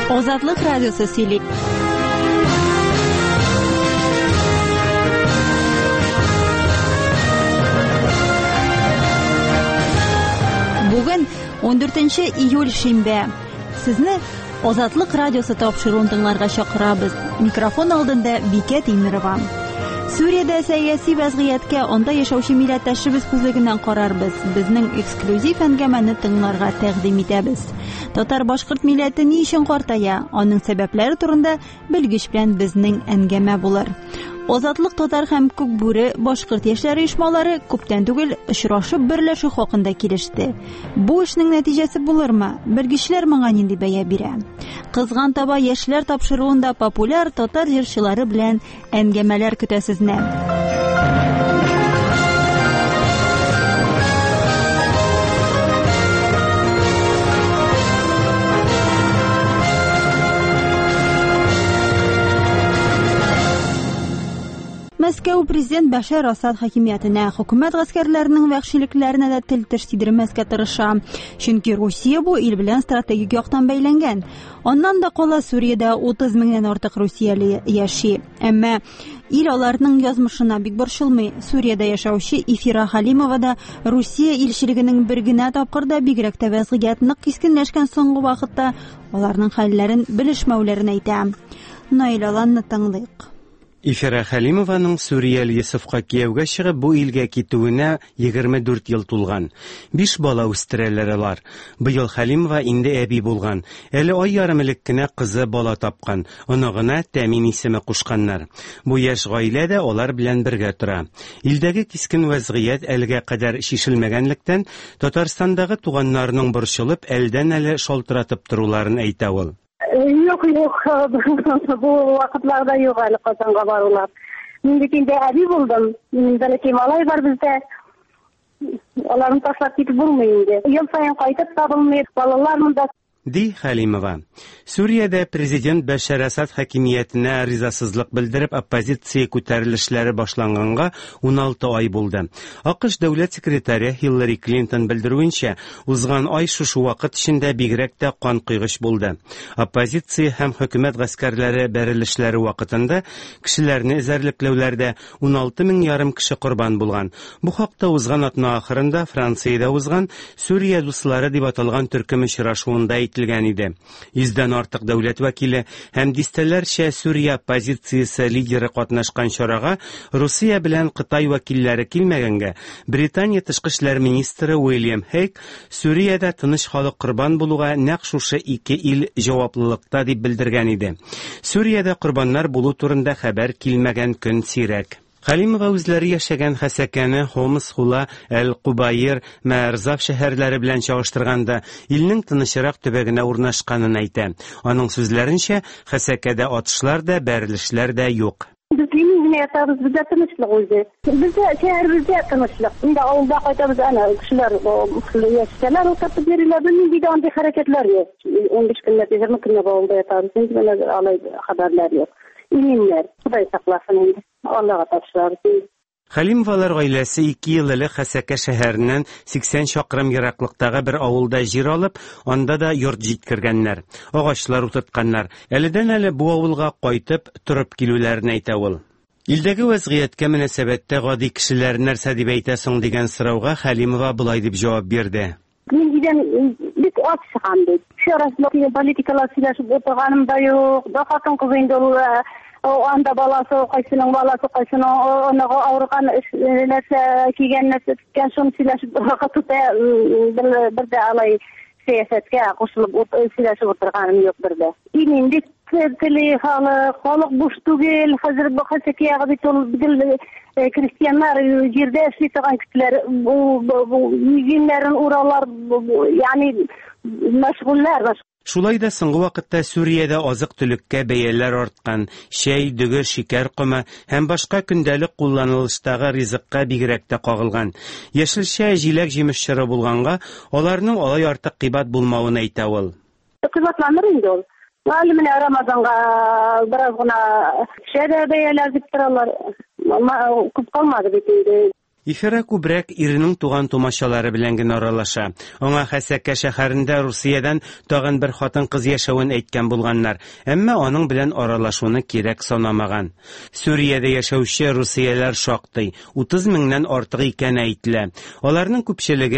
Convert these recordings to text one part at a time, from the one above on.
Азатлык радиосы сөйли. Бүген 14 июль шимбә. Сезне Азатлык радиосы тапшыруын тыңларга чакырабыз. Микрофон алдында Бикә Тимирова. Сүриядә сәяси вазгыятькә анда яшәүче милләттәшебез күзлегеннән карарбыз. Безнең эксклюзив әңгәмәне тыңларга тәкъдим итәбез. Татар-башкорт милләте ни өчен картая? Аның сәбәпләре турында белгеч белән безнең әңгәмә булыр. Азатлык татар һәм Күкбүре башкорт яшьләре оешмалары күптән түгел очрашып берләшү хакында килеште. Бу эшнең нәтиҗәсе булырмы? Белгечләр моңа нинди бәя бирә? Кызган таба яшьләр тапшыруында популяр татар җырчылары белән әңгәмәләр көтә сезне. Мәскәү президент Башар Асад хакимиятенә, хөкүмәт гаскәрләренең вәхшилекләренә дә тел теш тидермәскә тырыша. Чөнки Русия бу ил белән стратегик яктан бәйләнгән. Аннан да кала Сүриядә 30 меңнән артык русияле яши. Әмма ил аларның язмышына бик борчылмый. Сүриядә яшәүче Ифира Халимова да Русия илчелегенең бер генә тапкырда бигрәк тә вазгыять нык кискенләшкән соңгы вакытта аларның хәлләрен белешмәүләрен әйтә. Наилаланны тыңлыйк. Ифира Халимованың Сүрия Юсуфка кияүгә чыгып бу илгә китүенә 24 ел тулган. 5 бала үстерәләр алар. Быел Халимова инде әби булган. Әле ай ярым элек кенә кызы бала тапкан. Оныгына Тәмин исеме кушканнар. Бу яшь гаилә дә алар белән бергә тора. Илдәге кискен вазгыять әлегә кадәр шишелмәгәнлектән Татарстандагы туганнарының борчылып әлдән-әле шалтыратып торуларын әйтә ул. Yok, bu vakitlarda yok hali Kazan'a varırlar. Şimdikinde abi buldum. Belki malay var bizde. Onların taşlap gitip bulmayın diye. Yıl sayın kayıtıp tabılmayıp balalarımın da Ди Халимова. Сүриядә президент Башар Асад хакимиятенә ризасызлык белдереп оппозиция күтәрелешләре башланганга 16 ай булды. АКШ дәүләт секретаре Хиллари Клинтон белдерүенчә, узган ай шушы вакыт эчендә бигрәк тә кан кыйгыч булды. Оппозиция һәм хөкүмәт гаскәрләре бәрелешләре вакытында кешеләрне эзәрлекләүләрдә 16,5 кеше корбан булган. Бу хакта узган атна ахырында Франциядә узган Сүрия дуслары дип аталган төркем очрашуында әйтелгән иде. 100дән артык дәүләт вәкиле һәм дистәләрчә Сүрия оппозициясе лидеры катнашкан чарага Русия белән Кытай вәкилләре килмәгәнгә, Британия тышкы эшләр министры Уильям Хейк Сүриядә тыныч халык корбан булуга нәкъ шушы ике ил җаваплылыкта дип белдергән иде. Сүриядә корбаннар булу турында хәбәр килмәгән көн сирәк. Халимова үзләре яшәгән Хәсәкәне, Хомс, Хула, Әл-Кубайр, Мәрзав шәһәрләре белән чагыштырганда илнең тынычрак төбәгенә урнашканын әйтә. Аның сүзләренчә, Хәсәкәдә атышлар да, бәрелешләр дә юк. Bizimle yatarız, bize tanışlık oldu. Bize şehrimizde tanışlık. Şimdi avulda kayıtımız ana, kişiler yaşayanlar o kapı verirler. Benim bir de anda hareketler yok. 15 günler, 20 günler avulda yatarız. Şimdi böyle haberler yok. İminler, Kuday saklasın indi. Allah'a taşlarız. Халимовалар гаиләсе 2 ел элек Хәсәкә шәһәреннән 80 чакрым ераклыктагы бер авылда җир алып, анда да йорт җиткергәннәр. Агачлар утыртканнар. Әледән-әле бу авылга кайтып, турып килүләрен әйтә ул. Илдәге вазгыятькә мөнәсәбәттә гади кешеләр нәрсә дип әйтәсең дигән сорауга Халимова булай дип җавап бирде. Мин дигән бик аз чыгам дип. Шәрәфле политикалар сөйләшеп утырганым да юк. Да хатын кыз инде ул анда баласы, кайсының баласы, кайсының оныгы авырган нәрсә кигән нәрсә икән, шуны сөйләшеп тута бер дә алай сәясәткә кушылып сөйләшеп утырганым юк бердә. Инде теле халык буш түгел, хәзер бу Хәсәкәгә бит ул крестьяннар җирдә эшли торган кешеләр, бу мизиннәрен уралар, ягъни мәшгульләр. Шулай да соңгы вакытта Сүриядә азык-төлеккә бәяләр арткан, чәй, дөгер, шикәр комы һәм башка көндәлек кулланылыштагы ризыкка бигрәк тә кагылган. Яшелчә, җиләк җимешчәре булганга, аларның алай артык кыйбат булмавын әйтә ул. Кыйбатланыр инде ул. Әле менә Рамазанга бераз гына шәһәр бәяләр дип торалар. Күп калмады бит инде. Эфира күбрәк иренең туган тумачалары белән генә аралаша. Аңа Хәсәкә шәһәрендә Русиядән тагын бер хатын-кыз яшәвен әйткән булганнар, әмма аның белән аралашуны кирәк санамаган. Сүриядә яшәүче русияләр шактый, 30 меңнән артык икән әйтелә. Аларның күпчелеге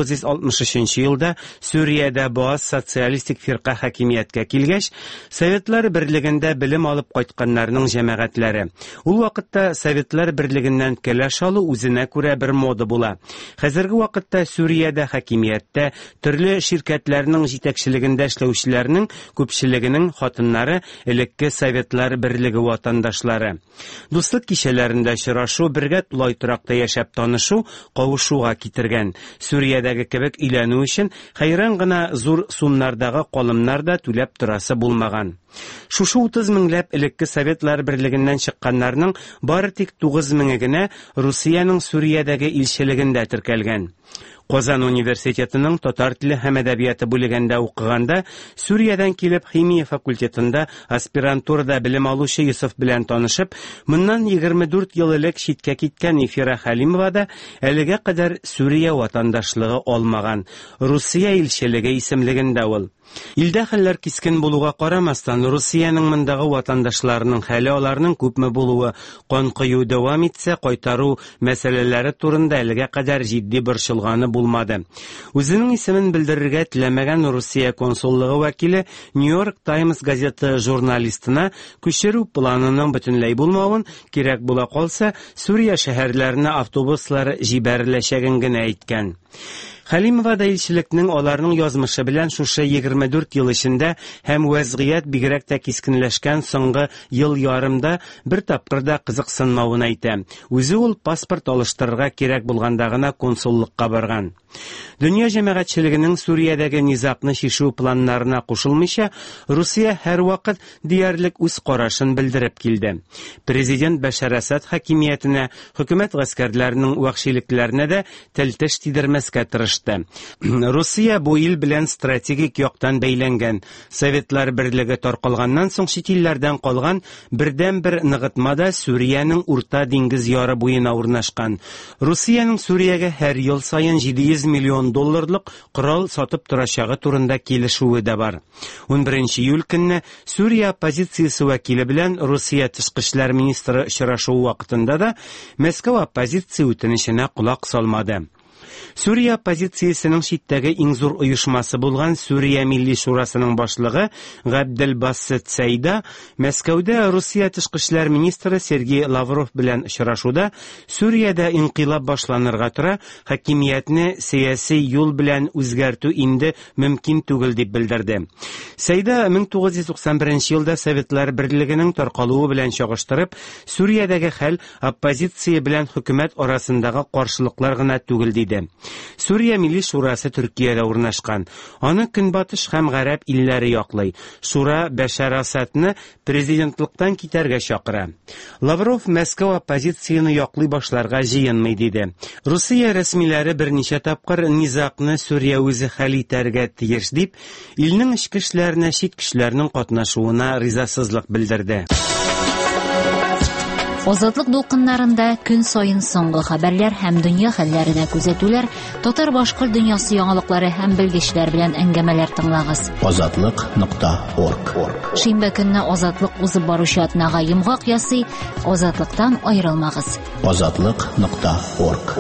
1963 елда Сүриядә Боаз социалистик фирка хакимияткә килгәч, Советлар берлегендә белем алып кайтканнарның җәмәгатьләре. Ул вакытта Советлар берлегеннән кәләш алу үзенә күрә бер мода була. Хәзерге вакытта Сүриядә хакимияттә төрле ширкәтләрнең җитәкчелегендә эшләүчеләрнең күпчелегенең хатыннары элекке Советлар берлеге ватандашлары. Дуслык кичәләрендә очрашу, бергә тулай торакта яшәп танышу, кавышуга китергән. Сүриядәге кебек өйләнү өчен хәйран гына зур сумнардагы калымнар да түләп торасы булмаган. Шушы 30 меңләп элекке Советлар берлегеннән чыкканнарның бары тик 9 меңе генә Русиянең Сүриядәге илчелегендә теркәлгән. Казан университетының татар теле һәм әдәбияты бүлегендә укыганда, Сүриядән килеп химия факультетында аспирантурада белем алучы Юсуф белән танышып, моннан 24 ел элек читкә киткән Эфира Хәлимова да әлегә кадәр Сүрия ватандашлыгы алмаган. Русия илчелеге исемлегендә ул. Илдә хәлләр кискен булуга карамастан, Русиянең мондагы ватандашларының хәле аларның күпме булуы, кан кыю дәвам итсә, кайтару мәсьәләләре турында әлегә кадәр җитди борчылганы булмады. Үзенең исемен белдерергә теләмәгән Русия консуллыгы вәкиле Нью-Йорк Таймс газеты журналистына күчерү планының бөтенләй булмавын, кирәк була калса, Сүрия шәһәрләренә автобуслар җибәреләчәген генә әйткән. Хәлимова да илчелекнең аларның язмышы белән шушы 24 ел эчендә һәм вәзгыять бигрәк тә кискенләшкән соңгы ел ярымда бер тапкыр да кызыксынмавын әйтә. Үзе ул паспорт алыштырырга кирәк булганда гына консуллыкка барган. Дөнья җәмәгатьчелегенең Сүриядәге низакны чишү планнарына кушылмыйча, Русия һәрвакыт диярлек үз карашын белдереп килде. Президент Башар Асад хакимиятенә, хөкүмәт гаскәрләренең вахшилекләренә дә телтеш тидермәскә тырышты. Русия бу ил белән стратегик яктан бәйләнгән. Советлар берлеге таркалганнан соң чит илләрдән калган бердән-бер ныгытмада Сүриянең Урта диңгез яры буена урнашкан. Русиянең Сүриягә һәр ел саен 700 миллион долларлык корал сатып торачагы турында килешүе дә бар. 11 июль көнне Сүрия оппозициясе вәкиле белән Русия тышкы эшләр министры очрашуы вакытында да Мәскәү оппозиция үтенеченә кулак салмады. Сүрия оппозициясенең читтәге иң зур оешмасы булган Сүрия Милли шурасының башлыгы Габделбассет Сәйда Мәскәүдә Русия тышкы эшләр министры Сергей Лавров белән очрашуда Сүриядә инкыйлаб башланырга тора, хакимиятне сияси юл белән үзгәртү инде мөмкин түгел дип белдерде. Сәйда 1991 елда Советлар берлегенең таркалуы белән чагыштырып, Сүриядәге хәл оппозиция белән хөкүмәт арасындагы каршылыклар гына түгел диде. Сүрия Милли шурасы Төркиядә урнашкан. Аны көнбатыш һәм гарәп илләре яклый. Шура Башар Асадны президентлыктан китәргә чакыра. Лавров Мәскәү оппозицияны яклый башларга җыенмый диде. Русия рәсмиләре берничә тапкыр низакны Сүрия үзе хәл итәргә тиеш дип, илнең эчке эшләренә чит кешеләрнең катнашуына ризасызлык белдерде. Азатлык дулкыннарында көн сайын соңгы хәбәрләр һәм дөнья хәлләренә күзәтүләр, татар-башкорт дөньясы яңалыклары һәм белгечләр белән әңгәмәләр тыңлагыз. Азатлык.орг. Шимбә көнне Азатлык узып баручы атнага йомгак ясый, Азатлыктан аерылмагыз. Азатлык.орг.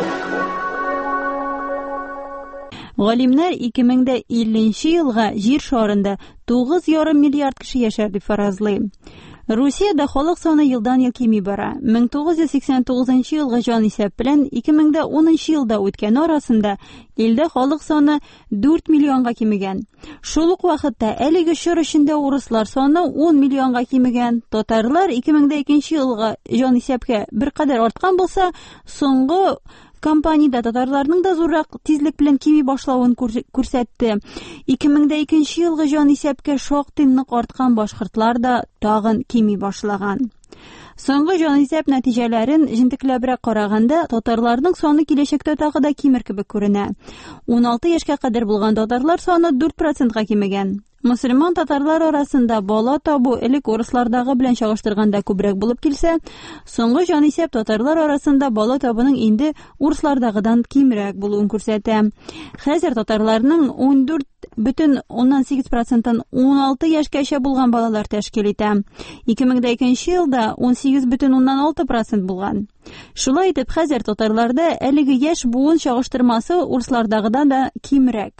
Галимнәр 2050 елга җир шарында 9,5 миллиард кеше яшәр дип фаразлый. Русиядә халык саны елдан-ел кими бара. 1989 елга җан исәп белән 2010 елда үткән арасында илдә халык саны 4 миллионга кимегән. Шул ук вакытта әлеге чор эчендә урыслар саны 10 миллионга кимегән. Татарлар 2002 елга җан исәпкә беркадәр арткан булса, соңгы компанияда татарларның да зуррак тизлек белән кими башлавын күрсәтте. 2002 елгы җан исәпкә шактый нык арткан башкортлар да тагын кими башлаган. Соңгы җан исәп нәтиҗәләрен җентекләбрәк караганда, татарларның саны киләчәктә тагы да кимер кебек күренә. 16 яшькә кадәр булган татарлар саны 4%-га кимегән. Мөселман татарлар арасында бала табу элек урыслардагы белән чагыштырганда күбрәк булып килсә, соңгы җанисәп татарлар арасында бала табуның инде урыслардагыдан кимрәк булуын күрсәтә. Хәзер татарларның 14,8%-ын 16 яшькәчә булган балалар тәшкил итә. 2002 елда 18,6% булган. Шулай итеп, хәзер татарларда әлеге яшь буын чагыштырмасы урыслардагыдан да кимрәк.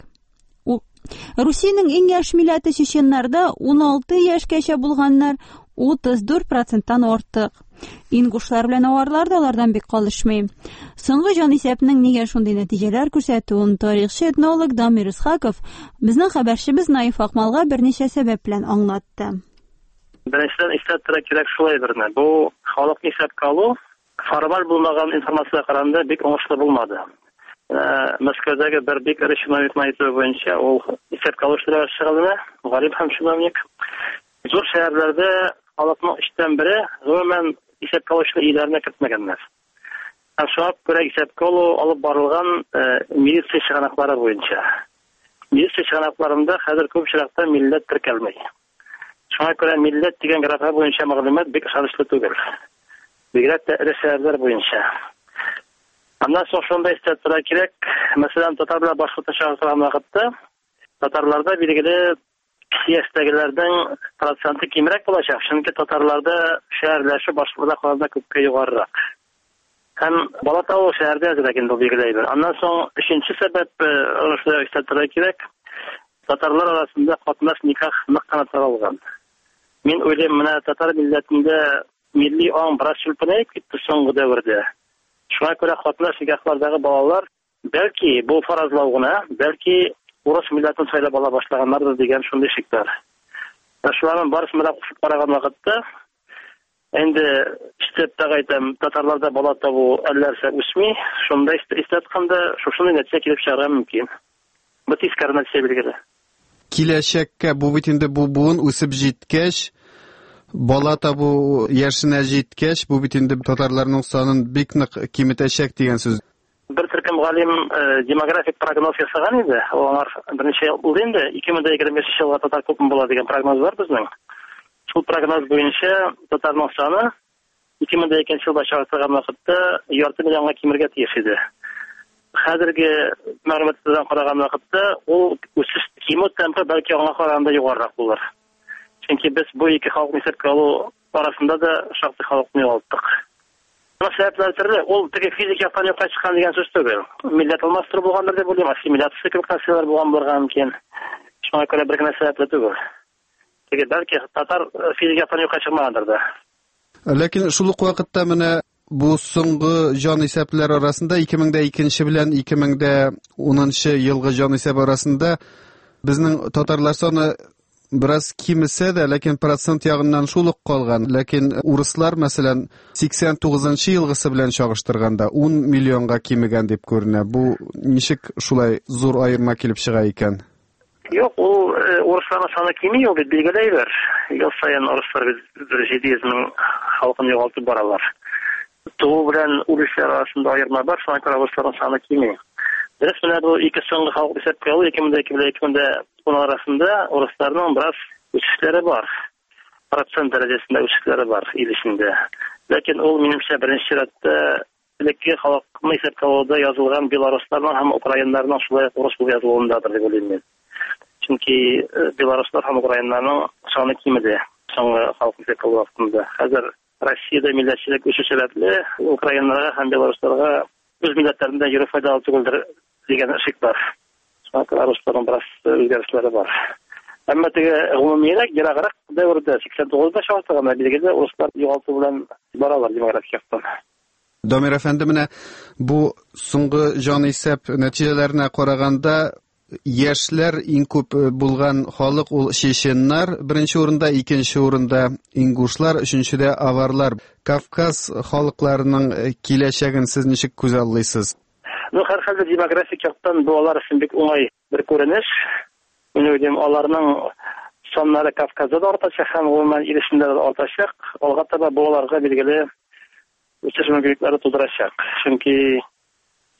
Русиянең иң яшь милләте чеченнарда 16 яшькәчә булганнар 34%-тан артык. Ингушлар белән аварлар да алардан бик калышмый. Соңгы җанисәпнең нигә шундый нәтиҗәләр күрсәтүен тарихчы этнолог Дамир Исхаков безнең хәбәрчебез Наиф Акмалга берничә сәбәп белән аңлатты. Беренчедән исәптәргә кирәк шулай берне. Бу халыкны исәпкә алу формаль булмаган информация караганда бик уңышлы булмады. Мәскәүдәге бер бик эре чиновникның әйтүе буенча, ул исәпкә алыштыра чыгылды, гарип һәм чиновник. Зур шәһәрләрдә халыкның 3тән бире гомумән исәпкә алышлы ияләренә кертмәгәннәр. Шуңа күрә исәпкә алып барылган милиция чыганаклары буенча. Милиция чыганакларында хәзер күп очракта милләт теркәлмәй. Шуңа күрә милләт дигән графа буенча мәгълүмат бик ышанычлы түгел. Бигрәк тә эре шәһәрләр буенча. Аннан соң шунда истәттерә кирәк, мәсәлән, татарлар башкорт чыгышкан вакытта татарларда билгеле яшьтәгеләрнең проценты кимрәк булачак, чөнки татарларда шәһәрләшү башкаларда караганда күпкә югарырак. Һәм бала табу шәһәрдә әзрәк инде билгеләйбез. Аннан соң өченче сәбәп шунда истәттерә кирәк, татарлар арасында катнаш никах нык кына таралган. Мин уйлыйм, менә татар милләтендә милли аң бераз чүлпенәйеп китте соңгы дәвердә. Шуңа күрә катнаш никахлардагы балалар бәлки бу фаразлау гына, бәлки урыс милләтен сайлап ала башлаганнардыр дигән шундый шик бар. Шуларның барысын белән кушып караган вакытта инде истәптә әйтәм, татарларда бала табу әлләрсә үсми, шунда истәткәндә шушындый нәтиҗә килеп чыгарга мөмкин. Бу тискәре нәтиҗә билгеле. Киләчәккә бу бит инде бу буын үсеп җиткәч, бала табу яшенә җиткәч, бу бит инде татарларның санын бик нык киметәчәк дигән сүз. Бер төркем галим демографик прогноз ясаган иде. Алар берничә ел булды инде. 2025 елга татар күпме була дигән прогноз бар безнең. Шул прогноз буенча татарның саны 2002 елда чыгарылган вакытта 2 миллионга кимергә тиеш иде. Хәзерге мәгълүматлардан караган вакытта ул үсеш кимү темпы бәлки аңа караганда югарырак булыр. Чөнки без бу ике халыкны исәпкә алу арасында да шактый халыкны югалттык. Сәбәпләр төрле, ул теге физик яктан юкка чыккан дигән сүз түгел. Милләт алмаштыру булгандыр дип уйлыйм, ассимиляция кебек нәрсәләр булганлыгы мөмкин. Шуңа күрә бер генә сәбәпле түгел. Теге бәлки татар физик яктан юкка чыкмагандыр да. Ләкин шул ук вакытта менә бу соңгы җанисәпләр арасында 2002 белән 2010 елгы җанисәп арасында безнең татарлар саны бераз кимесә дә, ләкин процент ягыннан шул ук калган. Ләкин урыслар, мәсәлән, 89 елгысы белән чагыштырганда 10 миллионга кимегән дип күренә. Бу ничек шулай зур аерма килеп чыга икән? Юк, ул урысларның саны кими, ул бит билгеләйбер. Ел саен урыслар 700 мең халкын югалтып баралар. Туу белән үлүчеләр арасында аерма бар, шуңа күрә урысларның саны кими. Дөрес, менә бу ике соңгы халык исәпкә алу 2002 белән 2010 арасында урысларның бераз үсешләре бар. Процент дәрәҗәсендә үсешләре бар ил эчендә. Ләкин ул минемчә беренче чиратта элекке халыкны исәпкә алуда язылган белорусларның һәм украиннарның шулай урыс булып язылуындадыр дип уйлыйм мин. Чөнки белоруслар һәм украиннарның саны кимеде соңгы халык исәпкә алу вакытында. Хәзер Россиядә милләтчелек үсеше сәбәпле украиннарга һәм белорусларга үз милләтләрендә йөрү файдалы түгелдер дигән шик бар. Шуңа күрә русларның бераз үзгәрешләре бар. Әмма теге гомумият ераграк дәврдә 89-да чагыштырганда билгеле руслар югалту белән баралар демографик яктан. Дамир әфәнде, менә бу соңгы җанисәп нәтиҗәләренә караганда яшьләр иң күп булган халык ул чеченнар, беренче урында, икенче урында ингушлар, өченчедә аварлар. Кавказ халыкларының киләчәген сез ничек күзаллыйсыз? Һәрхәлдә демографик яктан бу алар өчен бик уңай бер күренеш. Мин уйлыйм, аларның саннары Кавказда да артачак һәм гомумән ил эчендә дә артачак. Алга таба бу аларга билгеле үсеш мөмкинлекләре тудырачак. Чөнки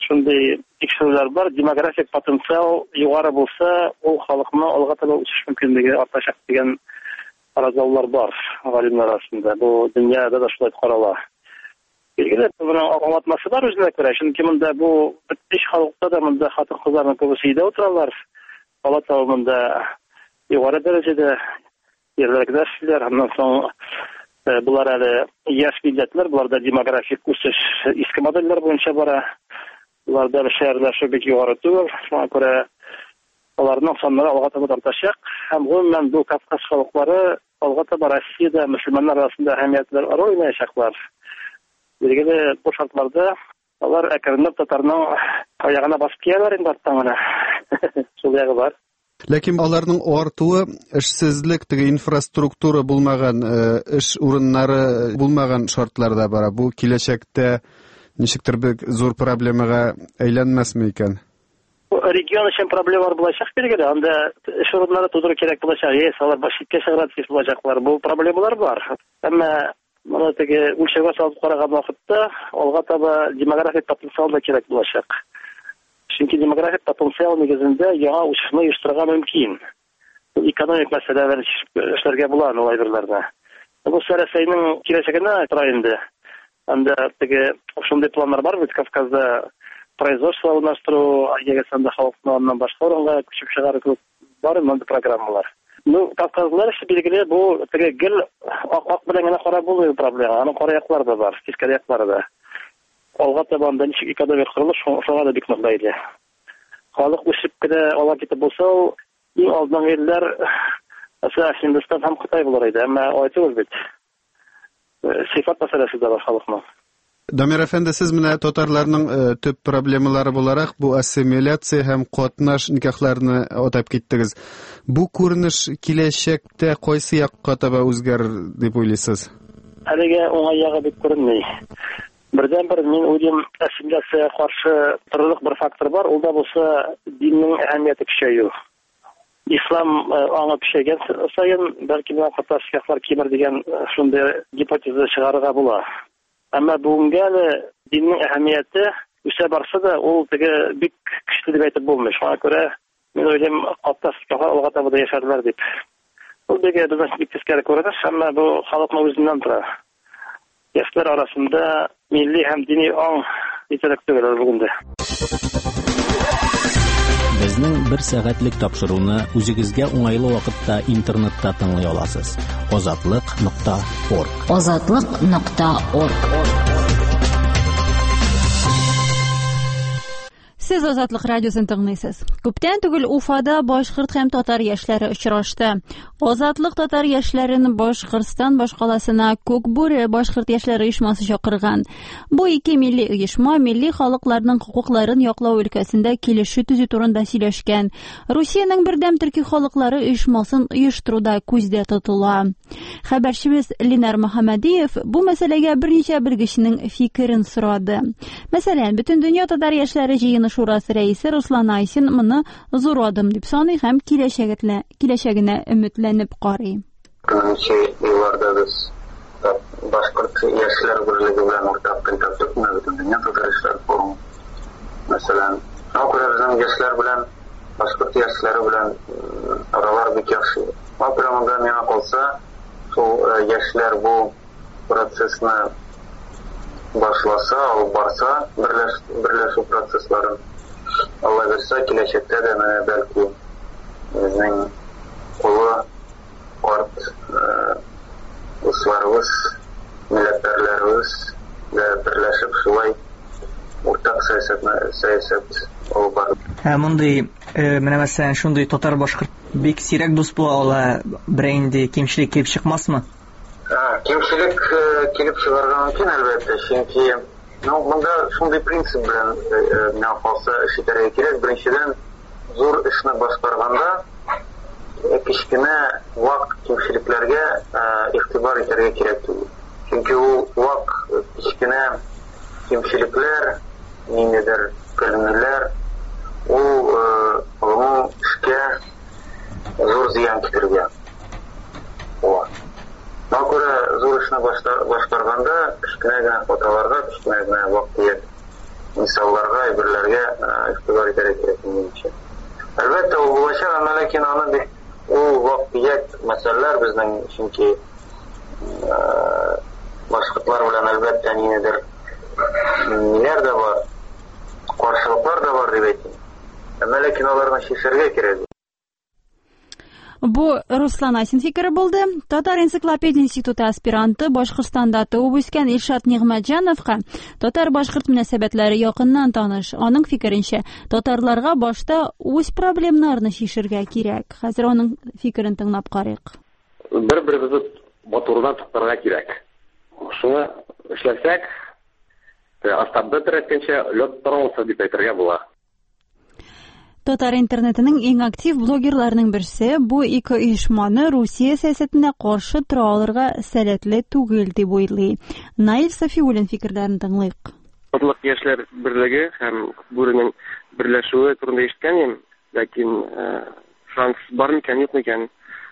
шундый тикшерүләр бар. Демографик потенциал югары булса, ул халыкны алга таба үсеш мөмкинлеге артачак дигән фаразлаулар бар галимнәр арасында. Бу дөньяда да шулай карала. Билгеле, буның аңлатмасы бар үзенә күрә. Чөнки монда бу бөтен халыкта да монда хатын-кызларның күбесе өйдә утыралар. Бала табымында югары дәрәҗәдә ерләргә эшләр. Аннан соң булар әле яшь милләтләр, буларда демографик үсеш иске модельләр буенча бара. Буларда шәһәрләшү бик югары түгел. Шуңа күрә аларның саннары алга таба артачак. Һәм гомумән бу Кавказ халыклары алга таба Россиядә мөселманнар арасында әһәмиятле роль уйнаячаклар. Билгеле, бу шартларда алар әкренләп татарның аягына басып кияләр инде арттан гына. Шул ягы бар. Ләкин аларның артуы эшсезлек, теге инфраструктура булмаган, эш урыннары булмаган шартларда бара. Бу киләчәктә ничектер бик зур проблемага әйләнмәсме икән? Регион өчен проблемалар булачак билгеле. Анда эш урыннары тудыру кирәк булачак. Алар башка шәһәрләр тиз булачаклар. Бу проблемалар бар. Әмма моны теге үлчәүгә салып караган вакытта алга таба демографик потенциал да кирәк булачак. Чөнки демографик потенциал нигезендә яңа үсешне оештырырга мөмкин. Экономик мәсьәләләр эшләргә була алай берләрдә. Бу сәрәсәйнең киләчәгенә тора инде. Анда теге шундый планнар бар бит Кавказда производство урнаштыру, ягәсәндә халыкны аннан башка урынга күчеп чыгару бар монда программалар. Кавказлар өчен билгеле бу теге гел ак белән генә карап булмый проблема. Аның кара яклары да бар, тискәре яклары да. Алга таба анда ничек экономик курылыш шуңа да бик мөһим. Халык үсеп кенә ала китеп булса, иң алдынгы илләр Хиндстан һәм Кытай булыр иде. Әмма айтып бит. Сифат мәсьәләсе дә бар халыкның. Дамир әфәнде, сез менә татарларның төп проблемалары буларак бу ассимиляция һәм катнаш никахларны атап киттегез. Бу күренеш киләчәктә кайсы якка таба үзгәр дип уйлыйсыз? Әлегә уңай ягы бик күренми. Бердән-бер мин уйлыйм, ассимиляциягә каршы торырлык бер фактор бар, ул да булса диннең әһәмияте көчәю. Ислам аңа көчәйгән саен, бәлки бу катнаш никахлар кимер дигән шундый гипотеза чыгарырга була. Әмма бүгенгә әле диннең әһәмияте үсә барса да, ул теге бик көчле дип әйтеп булмый. Шуңа күрә мин уйлыйм, катнаш никахлар алга таба да яшәрләр дип. Ул безгә бик тискәре күренеш, әмма бу халыкның үзеннән тора. Яшьләр арасында милли һәм дини аң итәрәк түгел бүгендә. Безнең 1 сәгатьлек тапшыруны үзегезгә уңайлы вакытта интернетта тыңлый аласыз. Ozatliq.org. Ozatliq.org. Сез Азатлык радиосын тыңлыйсыз. Күптән түгел Уфада башкорт һәм татар яшьләре очрашты. Азатлык татар яшьләрен Башкортстан башкаласына Күкбүре башкорт яшьләре оешмасы чакырган. Бу ике милли оешма милли халыкларның хукукларын яклау өлкәсендә килешү төзү турында сөйләшкән. Русиянең бердәм төрки халыклары оешмасын оештыруда күздә тотыла. Хәбәрчебез Ленар Мөхәммәдиев бу мәсьәләгә берничә белгечнең фикерен сорады. Мәсәлән, бөтен дөнья татар яшьләре җыены шурасы рәисе Руслан Айсин моны зур адым дип саный һәм киләчәгенә өметләнеп карый. Күнче елларда без башкорт яшьләр берлеге белән уртак контакт бөтен дөнья татар яшьләр форумы. Мәсәлән, акырдан яшьләр белән башкорт яшьләре белән аралар бик яхшы. Акырында миңа калса, шул яшьләр бу процессны башласа, алып барса, берләшү процессларын Алла берсә, киләчәктә дә менә бәлки безнең кулы карт дусларыбыз, милләттәшләребез дә берләшеп шулай уртак сәясәт алып барып. Мондый менә мәсәлән шундый татар башкорт бик сирәк дус була ала, берәйнди кимчилек килеп чыкмасмы? Кимчилек килеп чыгарга мөмкин әлбәттә, чөнки монда шундый принцип белән миңа калса эшләргә кирәк. Беренчедән, зур эшне башкарганда кичкенә вак кимчилекләргә игътибар итәргә кирәк түгел. Чөнки ул вак кичкенә кимчилекләр, ниндидер көлмәләр, ул гомум эшкә зур зыян китерергә була. Моңа күрә зур эшне башкарганда кичкенә генә фотоларга, кичкенә генә вак-төяк мисалларга әйберләргә игътибар итәргә кирәк минемчә. Әлбәттә, ул булачак, ләкин аны бит ул вакыйгать мәсьәләләр безнең, чөнки башкортлар белән әлбәттә ниндидер ниләр дә бар, каршылыклар да бар дип әйтим. Ләкин аларны шешергә кирәк. Бу Руслан Асин фикере булды. Татар энциклопедия институты аспиранты, Башкортстанда туып үскән Илшат Нигъмәтҗановка татар-башкорт мөнәсәбәтләре якыннан таныш. Аның фикеренчә, татарларга башта үз проблемаларын шишергә кирәк. Хәзер аның фикерен тыңлап карыйк. Бер-беребезне матурдан токтарга кирәк. Шуны эшләсәк, астабда тәрәткәнчә лёт торылса дип әйтергә була. Татар интернетының иң актив блогерларының берсе бу ике оешманы Русия сәясәтенә каршы тора алырга сәләтле түгел дип уйлый. Наил Сафиуллин фикерләрен тыңлыйк. Татарлык яшьләр берлеге һәм бүренең берләшүе турында ишеткәнем, ләкин шанс бар микән, юк микән?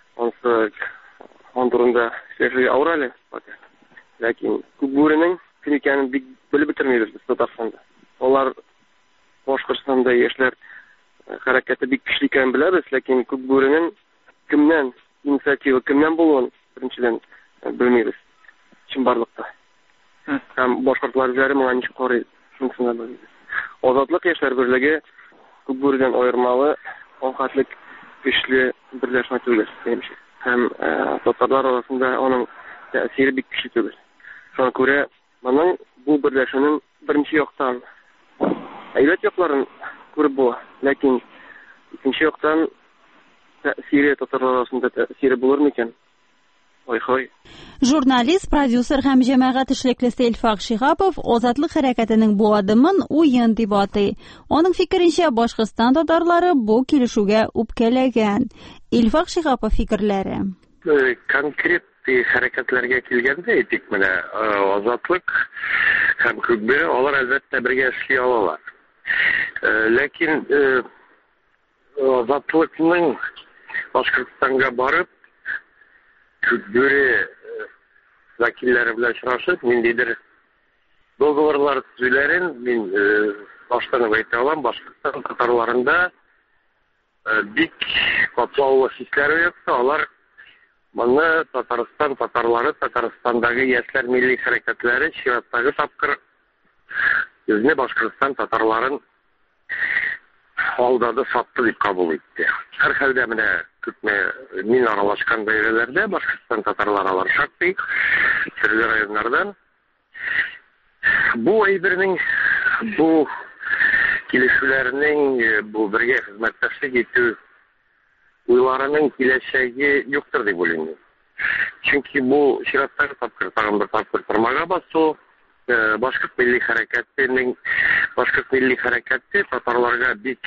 Он турында сөйләргә авыр әле. Ләкин күп бүренең кем икәнен бик белеп бетермибез без Татарстанда. Алар Башкортстанда яшьләр хәрәкәте бик көчле икәнен беләбез, ләкин күп бүренең кемнән инициатива, кемнән булуын беренчедән белмибез. Чынбарлыкта. Һәм башкортлар үзләре моңа ничек карый, шунысына белмибез. Азатлык яшьләр берлеге күп бүреннән аермалы, анкатлык көчле берләшмә түгел, димче. Һәм татарлар арасында аның тәэсире бик көчле түгел. Шуңа күрә моның бу берләшүнең беренче яктан әйбәт якларын күреп була, ләкин икенче яктан тәэсире татарлар арасында тәэсире булыр микән? Ой-хой. Журналист, продюсер һәм җәмәгать эшлеклесе Илфак Шихапов Азатлык хәрәкәтенең бу адымын уен дип атый. Аның фикеренчә, Башкортстан татарлары бу килешүгә үпкәләгән. Илфак Шихапов фикерләре. Конкрет хәрәкәтләргә килгәндә әйтик менә, Азатлык һәм Күкбүре алар әлбәттә бергә эшли алалар. Ләкин Азатлыкның Башкортстанга барып, Күкбүре вәкилләре белән очрашып, ниндидер договорлар төзүләрен мин баштан әйтә алам. Башкортстан татарларында бик катлаулы хисләр юкса, алар моны Татарстан татарлары, Татарстандагы яшьләр милли хәрәкәтләре чираттагы тапкыр үзне Башкортстан татарларын алдады, сатты дип кабул итте. Һәр хәлдә менә күпме мин аралашкан бәйрәләрдә Башкортстан татарлары алар шактый төрле районнардан бу әйбернең, бу килешүләрнең, бу бергә хезмәттәшлек итү уйларының киләчәге юктыр дип уйлыйм. Чөнки бу чираттагы тапкыр тагын бер тапкыр тормага басу, Башкорт милли хәрәкәте татарларга бик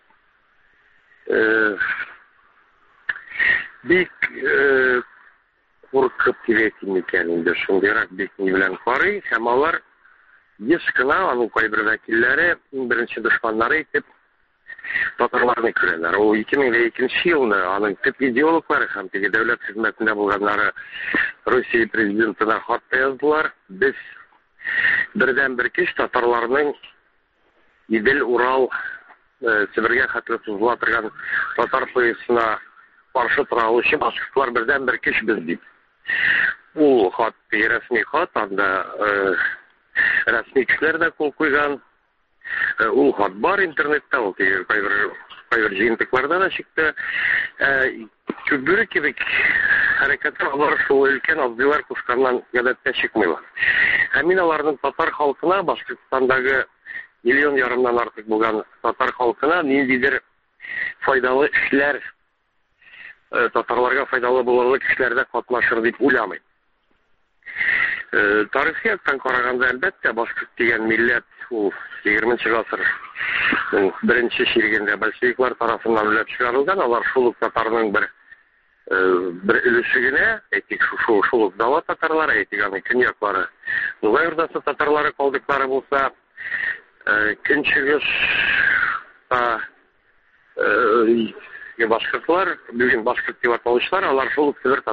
куркып киләсен икән инде, шундыйрак бик ни белән карый, һәм алар еш кына аның кайбер вәкилләре беренче дошманнары итеп татарларны күрәләр. Ул 2002 елны аның төп идеологлары һәм теге дәүләт хезмәтендә булганнары Русия президентына хат яздылар. Без бердән-бер кич татарларның Идел, Урал, Себергә хәтле сузыла торган татар поясына каршы тора алучы башкортлар бердән-бер кич без дип. Ул хат рәсми хат, анда рәсми кешеләр дә кул куйган. Ул хат бар интернетта, ул кайбер җыентыкларда да чыкты. Күбүре кебек хәрәкәтләр алар шул өлкән абзыйлар кушканнан гадәттә чыкмыйлар. Һәм мин аларның татар халкына, Башкортстандагы 1,5 миллионнан артык булган татар халкына ниндидер файдалы эшләр, татарларга файдалы булырлык эшләрдә катнашыр дип уйламыйм. Тарихи яктан караганда, әлбәттә, башкорт дигән милләт ул 20-нче гасыр беренче чирегендә большевиклар тарафыннан үлеп чыгарылган. Алар шул ук татарның бер өлеше генә, әйтик, шул ук дала татарлары, әйтик, аны көньяклары, Нугай Урдасы татарлары калдыклары булса, көнчыгышта башкортлар, бүген башкорт дип аталучылар, алар шул ук Себер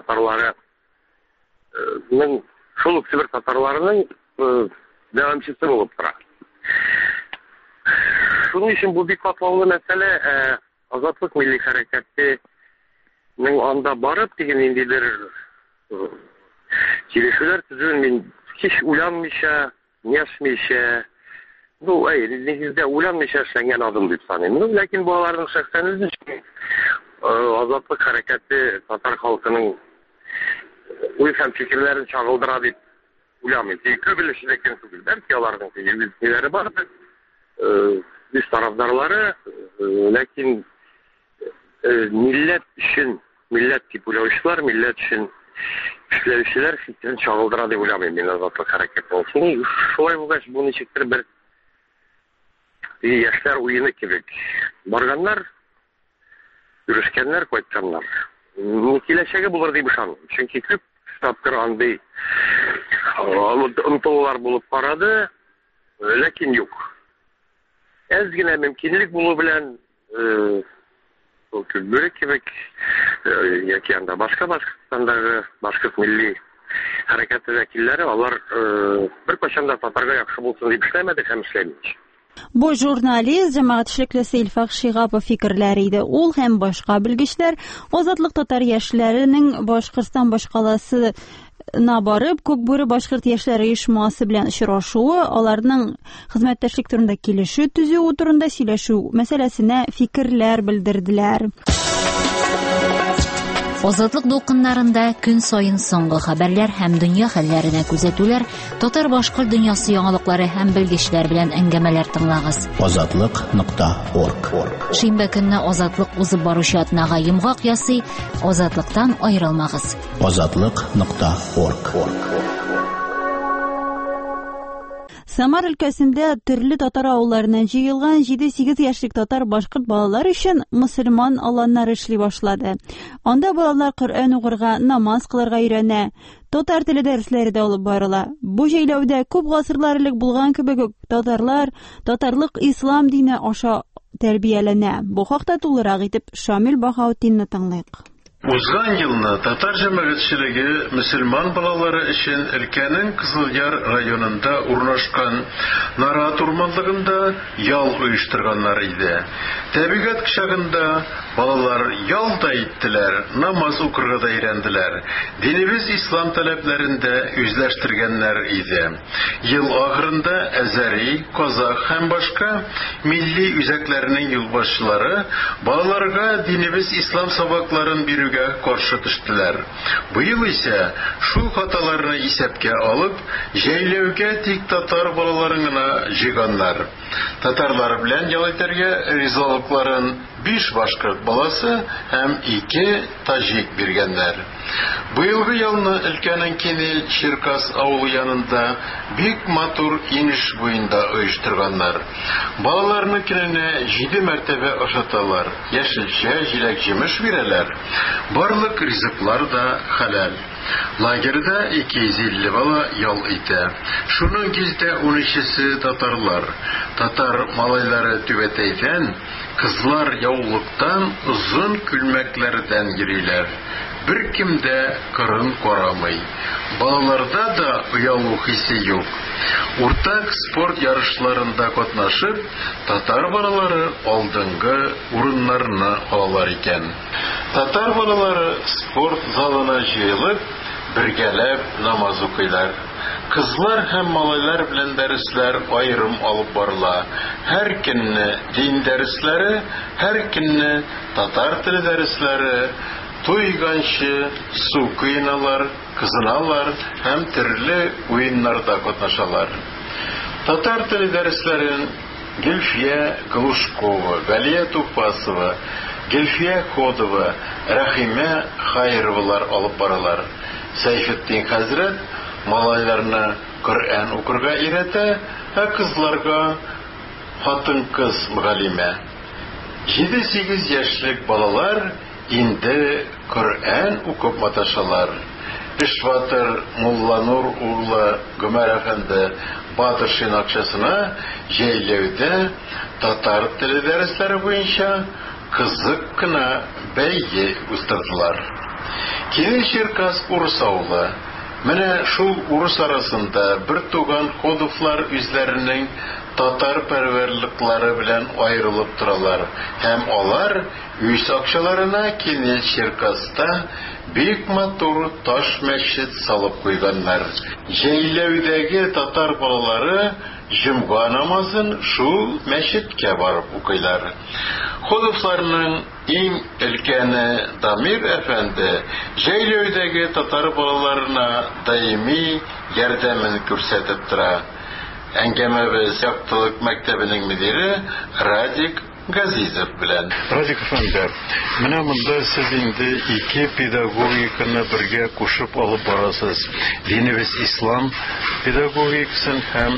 татарларының дәвамчысы булып тора. Шуның өчен бу бик катлаулы мәсьәлә. Азатлык милли хәрәкәтенең анда барып дигән ниндидер килешүләр төзүен мин һич уйланмыйча, ниясмыйча, нигездә уйланмыйча эшләнгән адым дип саныйм. Ләкин бу аларның шәхсән үзе өчен азатлык хәрәкәте татар халкының уй һәм фикерләрен чагылдыра дип уйламыйм. Күп белешлекләр түгел. Бәлки аларның фикерләре бардыр, үз тарафдарлары, ләкин милләт өчен, милләт дип уйлаучылар, милләт өчен эшләүчеләр фикерен чагылдыра дип уйламыйм мин азатлык хәрәкәтен. Шулай булгач, бу ничектер бер яшьләр уены кебек барганнар, йөрешкәннәр, кайтканнар. Киләчәге булыр дип ышанам. Чөнки күп тапкыр андый ымтылулар булып карады, ләкин юк. Әз генә мөмкинлек булу белән Күлбүре кебек, яки анда Башкортстандагы башкорт милли хәрәкәте вәкилләре, алар бер качанда татарга яхшы булсын дип эшләмәде һәм эшләмәйче. Бу журналист, җәмәгатьчелекле Сәйлфәх Шигапов фикерләре иде. Ул һәм башка белгечләр азатлык татар яшьләренең Башкортстан башкаласы барып, Күкбүре башкорт яшьләре оешмасы белән очрашуы, аларның хезмәттәшлек турында килешү төзү турында сөйләшү мәсьәләсенә фикерләр белдерделәр. Азатлык дулкыннарында көн сайын соңгы хәбәрләр һәм дөнья хәлләренә күзәтүләр, татар-башкорт дөньясы яңалыклары һәм белгечләр белән әңгәмәләр тыңлагыз. Азатлык.орг. Шимбә көнне Азатлык узып баручы атнага йомгак ясый, Азатлыктан аерылмагыз. Азатлык.орг. Самар өлкәсендә төрле татар авылларынан җыелган 7-8 яшьлек татар башкорт балалар өчен мөселман аланнары эшли башлады. Анда балалар Коръән укырга, намаз кылырга өйрәнә, татар теле дәресләре дә алып барыла. Бу җәйләүдә күп гасырлар элек булган кебек татарлык ислам дине аша тәрбияләнә. Бу хакта тулырак итеп Шамил Баһаутдинны тыңлыйк. Узган елны татар җәмәгатьчелеге мөселман балалары өчен өлкәнең Кызылъяр районында урнашкан Нарат урманлыгында ял оештырганнар иде. Табигать кочагында балалар ял да иттеләр, намаз укырга да өйрәнделәр. Динебез ислам таләпләрендә үзләштергәннәр иде. Ел ахырында Әзәри, Казак һәм башка милли үзәкләрнең юлбашчылары балаларга динебез ислам сабакларын бирү каршы төштеләр. Быел исә шул хаталарны исәпкә алып, җәйләүгә тик татар балаларын гына җыйганнар. Татарлар белән ял итәргә ризалыкларын 5 башкорт баласы һәм 2 таҗик биргәннәр. Быелгы ялны өлкәнең Кенел Черкас авылы янында бик матур инеш буенда оештырганнар. Балаларны көненә 7 мәртәбә ашаталар. Яшелчә, җиләк-җимеш бирәләр. Барлык ризыклар да хәләл. Лагерда 250 бала ял итә. Шуның 13-се татарлар. Татар малайлары түбәтәйдән, кызлар яулыктан озын күлмәкләрдән йөриләр. Бер кем дә кырын карамый. Балаларда да оялу хисе юк. Уртак спорт ярышларында катнашып, татар балалары алдынгы урыннарны алалар икән. Татар балалары спорт залына җыелып, бергәләп намаз укыйлар. Кызлар һәм малайлар белән дәресләр аерым алып барыла. Һәр көнне дин дәресләре, һәр көнне татар теле дәресләре, туйганчы су кыйналар, кызыналар һәм төрле уеннарда катнашалар. Татар теле дәресләрен Гөлфия Глушкова, Галия Тупасова, Гөлфия Ходова, Рахимә Хайровалар алып баралар. Сәйфетдин хәзрәт малайларны Коръән укырга өйрәтә, ә кызларга хатын-кыз мөгаллимә. 7-8 яшьлек балалар инде Коръән укып маташалар. Эшватыр Мулланур улы Гомәр әфәнде Батыршин акчасына җәйләүдә татар теле дәресләре буенча кызык кына бәйге уздырдылар. Кенел Черкас урыс авылы. Менә шул урыс арасында бер туган Ходовлар үзләренең татар пәрвәрлекләре белән аерылып торалар. Һәм алар үз акчаларына Кинел Черкасста бик матур таш мәчет салып куйганнар. Җәйләүдәге татар балалары җомга намазын шул мәчеткә барып укыйлар. Холыфларның иң өлкәне Дамир әфәнде җәйләүдәге татар балаларына даими ярдәмен күрсәтеп тора. Әңгәмәбез яктылык мәктәбенең мөдире Радик Газизов белән. Радик әфәнде, менә монда сез инде ике педагогиканы бергә кушып алып барасыз. Динебез ислам педагогикасын һәм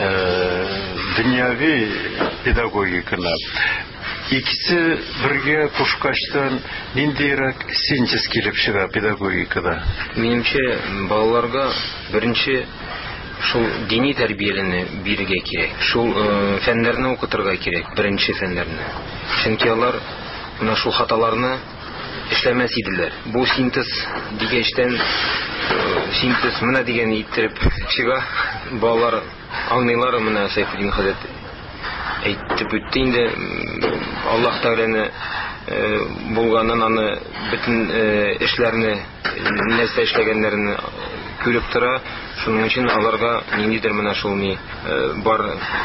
дөньяви педагогиканы. Икесе бергә кушкачтан ниндирәк синтез килеп чыга педагогикада? Минемчә, балаларга беренче шул дини тәрбияләне бирергә кирәк. Шул фәннәрне укытырга кирәк, беренче фәннәрне. Чөнки алар менә шул хаталарны эшләмәс иделәр. Бу синтез дигәчтән синтез менә дигән иттереп чыга. Балалар аңлыйлар менә Сайфуллин хәзрәт әйтеп үтте инде. Аллаһ Тәгаләне булганын аны бөтен эшләрне нәрсә эшләгәннәрне күреп тора. Шуның өчен аларга ниндидер менә шул бар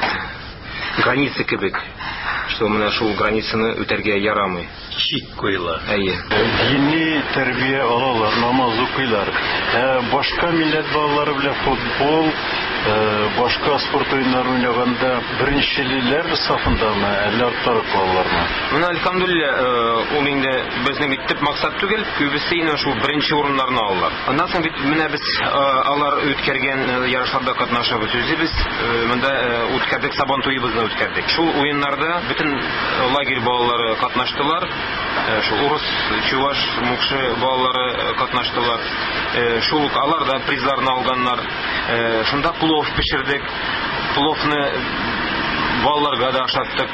граница кебек, что менә шул границаны үтәргә ярамый. Чик куйла. Әйе. Дини тәрбия алалар, намаз укыйлар. Башка милләт балалары белән футбол, башка спорт уеннары уйнаганда беренчеләр сафындамы, әллә арттарак калалармы? Менә әлхәмдүлилләһ, ул инде безнең бит төп максат түгел, күбесе инде шул беренче урыннарны алалар. Аннан соң бит менә без алар үткәргән ярышларда катнашабыз. Үзебез монда үткәрдек, Сабан туебызны үткәрдек. Шул уеннарда бөтен лагерь балалары катнаштылар. Шул урыс, чуваш, мукшы балалары катнаштылар. Шул алар да призларны алганнар. Шунда плов пешердек. Пловны балаларга да ашаттык.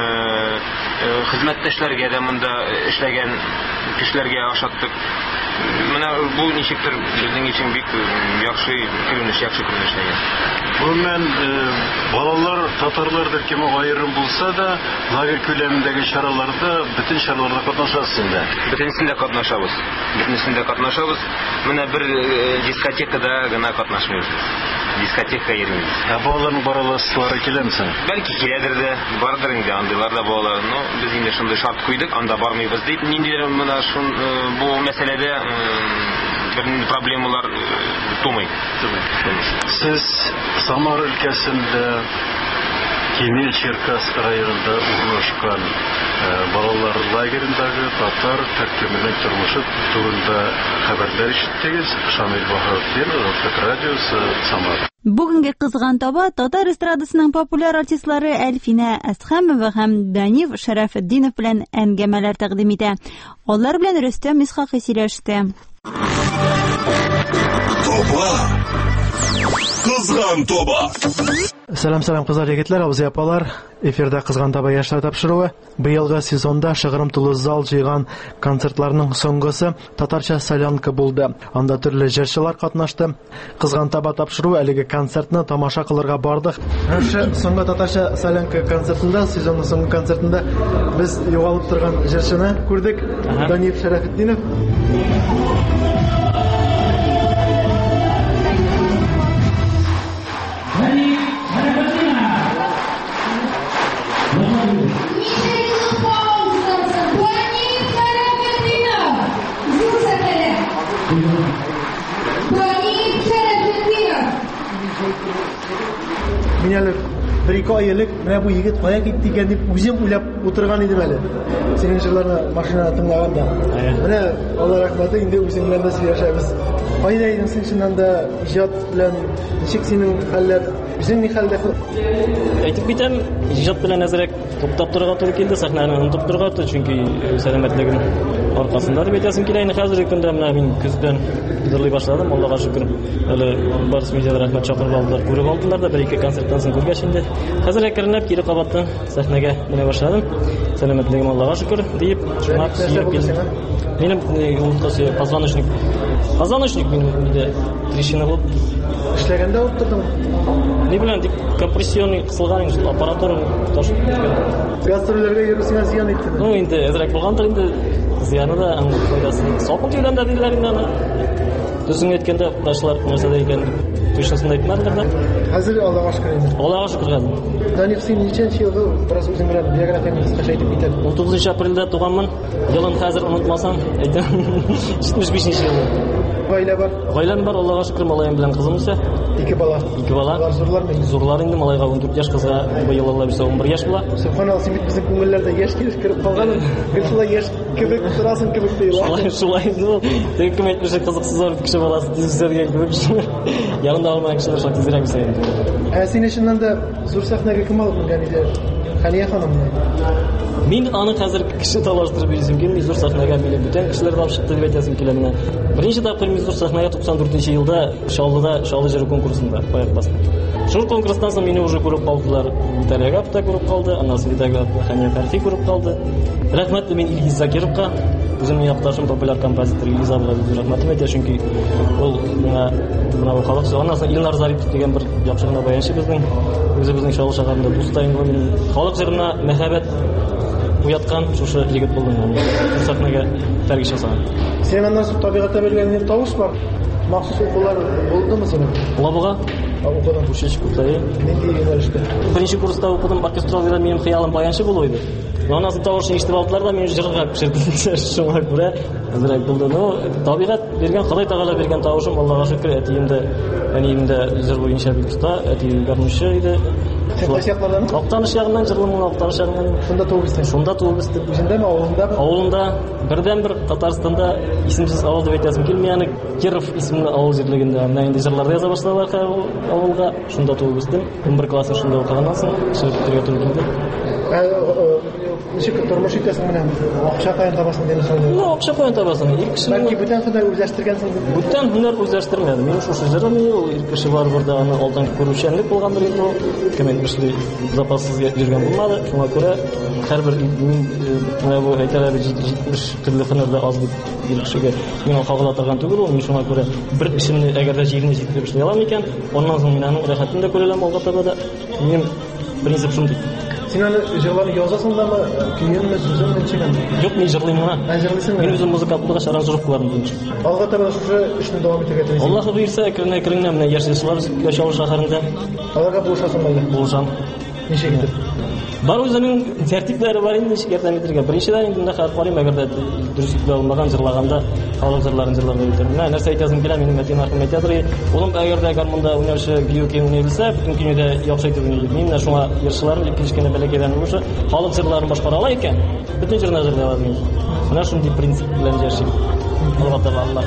Хезмәттәшләргә дә монда эшләгән кешеләргә ашаттык. Менә бу ничектер безнең өчен бик яхшы күренеш ягән. Буннан балалар татарларда кем аерым булса да, лагерь күләмендәге чараларда, бөтен чараларда катнашасыз инде. Бөтенсендә катнашабыз. Бөтенсендә катнашабыз. Менә бер дискотекада гына катнашмыйбыз. Дискотека йөрмибез. Балаларның бараласлары киләме соң? Бәлки киләдер дә, бардыр инде андыйлар да балалар. Но без инде шундый шарт куйдык, анда бармыйбыз дип. Ниндидер менә бу мәсьәләдә бер проблемалар тумый. Сез Самар өлкәсендә Кинел Черкас районында урнашкан балалар лагерендәге татар төркеменең тормышы турында хәбәрләр ишеттегез. Шамил Баһаветдин, Русак радиосы, Самар. Бүгенге кызган таба татар эстрадасының популяр артистлары Әлфинә Әсхәмова һәм Данив Шәрәфетдинов белән әңгәмәләр тәкъдим итә. Алар белән Рөстәм Исхакый сөйләште. Кызган таба. Сәлам кызлар, егетләр, абзый апалар. Эфирдә кызган таба яшьләр тапшыруы. Быелгы сезонда шыгрым тулы зал җыйган концертларның соңгысы татарча солянка булды. Анда төрле җырчылар катнашты. Кызган таба тапшыруы әлеге концертны тамаша кылырга бардык. Соңгы татарча солянка концертында, сезонның соңгы концертында без югалып торган җырчыны күрдек. Данив Шәрәфетдинов. Мин әле бер-ике ай элек менә бу егет кая китте икән дип үзем уйлап утырган идем әле. Синең җырларны машинада тыңлаганда. Менә Алла рәхмәте, инде үзең белән дә сөйләшәбез. Кайда идең син анда иҗат белән? Ничек синең хәлләр? Үзең ни хәлдә? Әйтеп битәм, иҗат белән әзрәк туктап торырга туры килде, сәхнәне онытып торырга, чөнки сәламәтлегем аркасында дип әйтәсем килә. Инде хәзерге көндә менә мин көздән җырлый башладым. Аллага шөкер. Әле барс медиалар рәхмәт чакырып алдылар, күреп алдылар да, бер-ике концерттан соң күргәч инде. Хәзер әкренләп кире кабаттан сәхнәгә менә башладым. Сәламәтлегем Аллага шөкер дип, шуңа килдем. Минем ултасы позвоночник минем иде трещина булып эшләгәндә утырдым. Ни белән дип компрессионный кысылган аппаратура ташып берген. Гастрольләргә йөрү сиңа зыян иттеме? Ну инде әзрәк булгандыр инде. Зыяны да, файдасы. Салкын тирән дә диләр инде аны. Төсең әйткәндә врачлар нәрсәдә икән точносын әйтмәделәр да. Хәзер Аллаһка шөкер инде. Аллаһка шөкер хәзер. Даник син ничәнче елда бераз үзең белән биографияңны кыскача әйтеп китә. 19 апрельдә туганмын. Елын хәзер онытмасам, әйтәм. 75 ел. Гаилә бар. Гаиләм бар, Аллаһка шөкер, малаем белән кызым үсә. 2 бала. 2 бала. Алар зурлармы? Зурлар инде, малайга 14 яшь, кызга быел Алла бирсә 11 яшь була. Субханалла, син бит безнең күңелләрдә яшь килеп калган. Гел шулай яшь кебек торасың кебек тоела. Шулай, ну, теге кем әйтмешә кызыксызлар кеше баласы тизләргә кебек. Янында алмаган кешеләр шулай тизрәк үсә инде. Син эшеннән дә зур сәхнәгә кем алып менгән иде? Хәния ханымны. Мин аны хәзер кеше талаштырып бирсем килми, зур сәхнәгә мине бүтән кешеләр алып чыкты дип әйтәсем килә менә. Беренче тапкыр мин зур сәхнәгә 94 елда Чаллыда Чаллы җыры конкурсында аяк бастым. Шул конкурстан соң мине уже күреп калдылар. Виталий Гап та күреп калды, аннан соң Виталий Гап Хәния Фәрхи күреп калды. Рәхмәтле мин Илгиз Закировка, үземнең якташым популяр композитор Илгиз абыга рәхмәтем әйтә, чөнки ул миңа менә халык сөйләгән. Аннан соң Илнар Зарипов дигән бер яхшы гына баянчы безнең үзебезнең Чаллы шәһәрендә дустайым мин. Халык җырына мәхәббәт уяткан шушы егет булдым мин. Сәхнәгә тәргиш ясаган. Сен аннан соң табигатьтә белгән тавыш бар. Махсус укулар булдымы синең? Лабыга укыдым. Бушеч күтәй. Нинди юнәлештә? Беренче курста укыдым, оркестровида минем хыялым баянчы булу иде. Аннан соң тавышны ишетеп алдылар да, мине җырга пешерделәр. Шуңа күрә әзрәк булды. Ну, табигать биргән, Ходай Тәгалә биргән тавышым, Аллаһка шөкер, әниемдә җыр буенча бик оста, әти гармунчы иде. Актаныш ягыннан җырлымын, Актаныш ягыннан. Шунда туып үстең. Шунда туып үстем. Үзендәме, авылындамы? Авылында, бердән-бер Татарстанда исемсез авыл дип әйтәсем килми, аны Киров исемле авыл җирлегендә. Менә инде җырларда яза башладылар авылга. Шунда туып үстем. 11 классын шунда укыганнан соң чыгып китәргә туры килде. Ничек тормыш итәсең менә? Акча каян табасың дигән соң. Ну, акча каян табасың? Ир кеше. Бәлки бүтән һөнәр үзләштергәнсең. Бүтән һөнәр үзләштермәдем. Мин шушы җырны ул ир кеше бар burada аны алдан күрүчәнлек булгандыр инде ул. Кемен эшли запассыз йөргән булмады. Шуңа күрә һәрбер менә бу әйтәләр 70 төрле һөнәрдә аз дип ир кешегә мин кагыла торган түгел ул. Мин шуңа күрә бер эшемне әгәр дә җиренә җиткереп эшли алам икән, аннан соң мин аның рәхәтен дә күрә алам алга таба да. Минем принцип шундый. Син аны җырларны язасыңдамы, көенме, сүзеңме чигән? Юк, мин җырлыйм гына. Җырлыйсың. Мин үзем музыкалык аранжировкаларны беләм. Алга таба шушы эшне дәвам итәргә телисең. Аллаһ буйрса, әкрен-әкрен менә яшьләр Чаллы шәһәрендә. Аларга булышасың әле. Булышам. Ничек итеп? Бар үзенең тәртипләре бар инде, ничек ярдәм итәргә. Беренчедән инде менә хәр карыйм, әгәр дә дөрес итә алмаган җырлаганда, халык җырларын җырларга үтәм. Менә нәрсә әйтәсем килә, минем әтием рәхмәт әйтәдер. Улым әгәр дә гармунда уйнарчы, бию көен уйный белсә, бүтән көнедә яхшы итеп уйный. Мин менә шуңа йырчыларны кичкенә бәләкәйдән булса, халык җырларын башкара ала икән, бүтән җырны җырлый ала мин. Менә шундый принцип белән яшим. Аллаһ Тәгалә Аллаһ.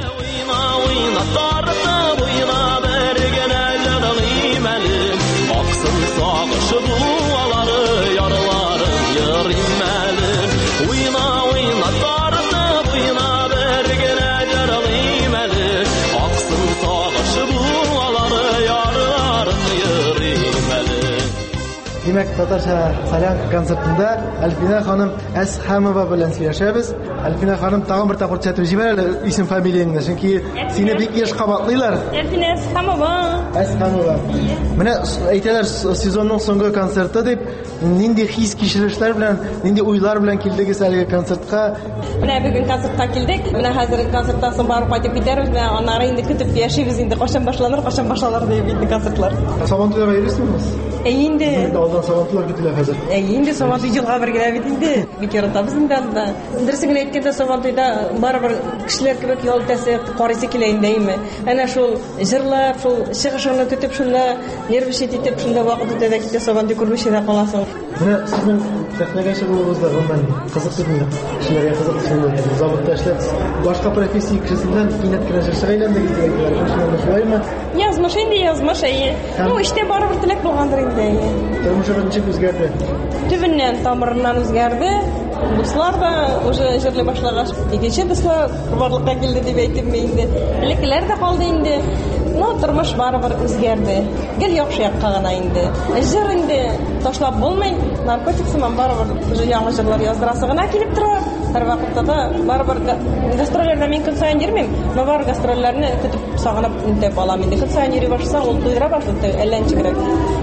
Димәк, татарча солянка концертында Әлфинә ханым Әсхәмова белән сөйләшәбез. Әлфинә ханым, тагын бер тапкыр төзәтеп җибәр әле исем фамилияңны, чөнки сине бик еш кабатлыйлар. Әлфинә Әсхәмова. Әсхәмова. Менә әйтәләр, сезонның соңгы концерты дип, нинди хис кичерешләр белән, нинди уйлар белән килдегез әлеге концертка? Менә бүген концертка килдек. Менә хәзер концерттан соң барып кайтып китәрбез. Менә аннары инде көтеп яшибез инде. Качан башланыр дип инде концертлар. Сабантуйга йөрисезме? Инде. Алдан сабантуйлар көтелә хәзер. Инде сабантуй җылга бергә бит инде. Бик яратабыз инде анда. Дөресен әйткәндә сабантуйда барыбер кешеләр кебек ял итәсе, карыйсы килә инде име. Әнә шул җырлап, шул чыгышны көтеп шунда нервышит итеп шунда вакыт үтә китә сабантуй күрмешенә каласың. Менә сезнең сәхнәгә чыгуыгызда гомумән кызыклы кешеләргә кызыклы. Заводта эшләп, башка профессия кешесеннән кинәт кенә җырчыга әйләндегез дигән шулаймы? Язмыш инде, язмыш әйе. Ну, иштә барыбер теләк булгандыр инде. Тормышыгыз ничек үзгәрде? Төбеннән, тамырыннан үзгәрде. Дуслар да уже җырлый башлагач, икенче дуслар барлыкка килде дип әйтеп мен инде. Элекләр дә калды инде. Ну, тормыш барыбер үзгәрде. Гел яхшы якка гына инде. Җыр инде ташлап булмый. Наркотик сыман барыбер уже яңа җырлар яздырасы гына килеп тора. Һәр вакытта да барыбер гастрольләрдә мин көн саен йөрмим. Но бар гастрольләрне көтеп сагынып интеп алам инде. Көн саен йөри башласаң, ул туйдыра башлый, әллә ничегрәк.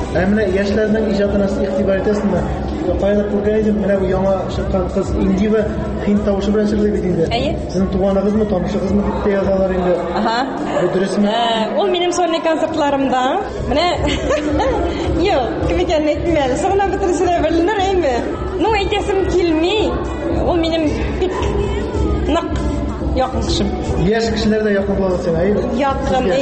Менә яшьләрнең иҗатына игътибар итәсезме? Кайда күргән менә бу яңа чыккан кыз Индива хин тавышы белән сөйләп бит инде. Сезнең туганыгызмы, танышыгызмы дип тә язалар инде. Бу дөресме? Ул минем сольный концертларымда. Менә юк, кем икәнен әйтмим әле. Соңыннан бөтенсенә беленер әйме? Ну, әйтәсем килми. Ул минем бик нык якын кешем. Яшь кешеләр дә якын була сиңа, әйе? Якын,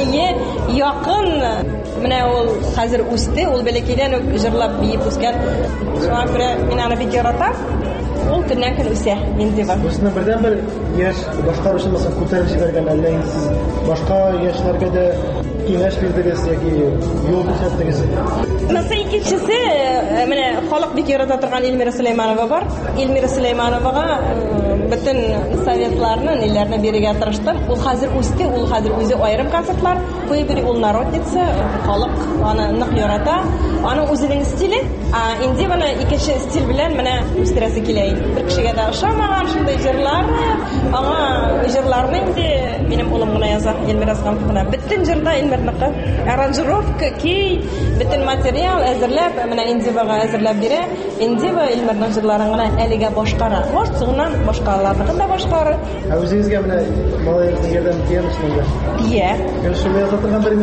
якын. Менә ул хәзер үсте, ул бәләкәйдән үк җырлап биеп үскән. Шуңа күрә мин аны бик яратам. Ул көннән-көн үсә, инде бар. Үзенең бердән-бер яшь башкаручы булса күтәреп җибәргән әллә инде сез башка яшьләргә дә киңәш бирдегез яки юл күрсәттегез? Мәсәлән, икенчесе, менә халык бик ярата торган Эльмира Сөләйманова бар. Эльмира Сөләймановага бөтен советларны, ниләрне бирергә тырыштым. Ул хәзер үсте, ул хәзер үзе аерым концертлар куйып, ул народница, халык аны нык ярата. Аның үзенең стиле, инде моны икенче стиль белән менә үстерәсе килә. Бер кешегә дә ошамаган шундый җырлар, аңа җырларны инде минем улым гына яза, Эльмира Сөләйманова. Бөтен җырда Эльмирныкы аранжировка, ки, бөтен материал әзерләп, менә Индивага әзерләп бирә. Индива Эльмирның җырларын гына әлегә башкара. Соңыннан башкаларны да башкара. Үзегезгә менә малайларның ярдәм итәмсезме? Тия. Шулай яза торган бер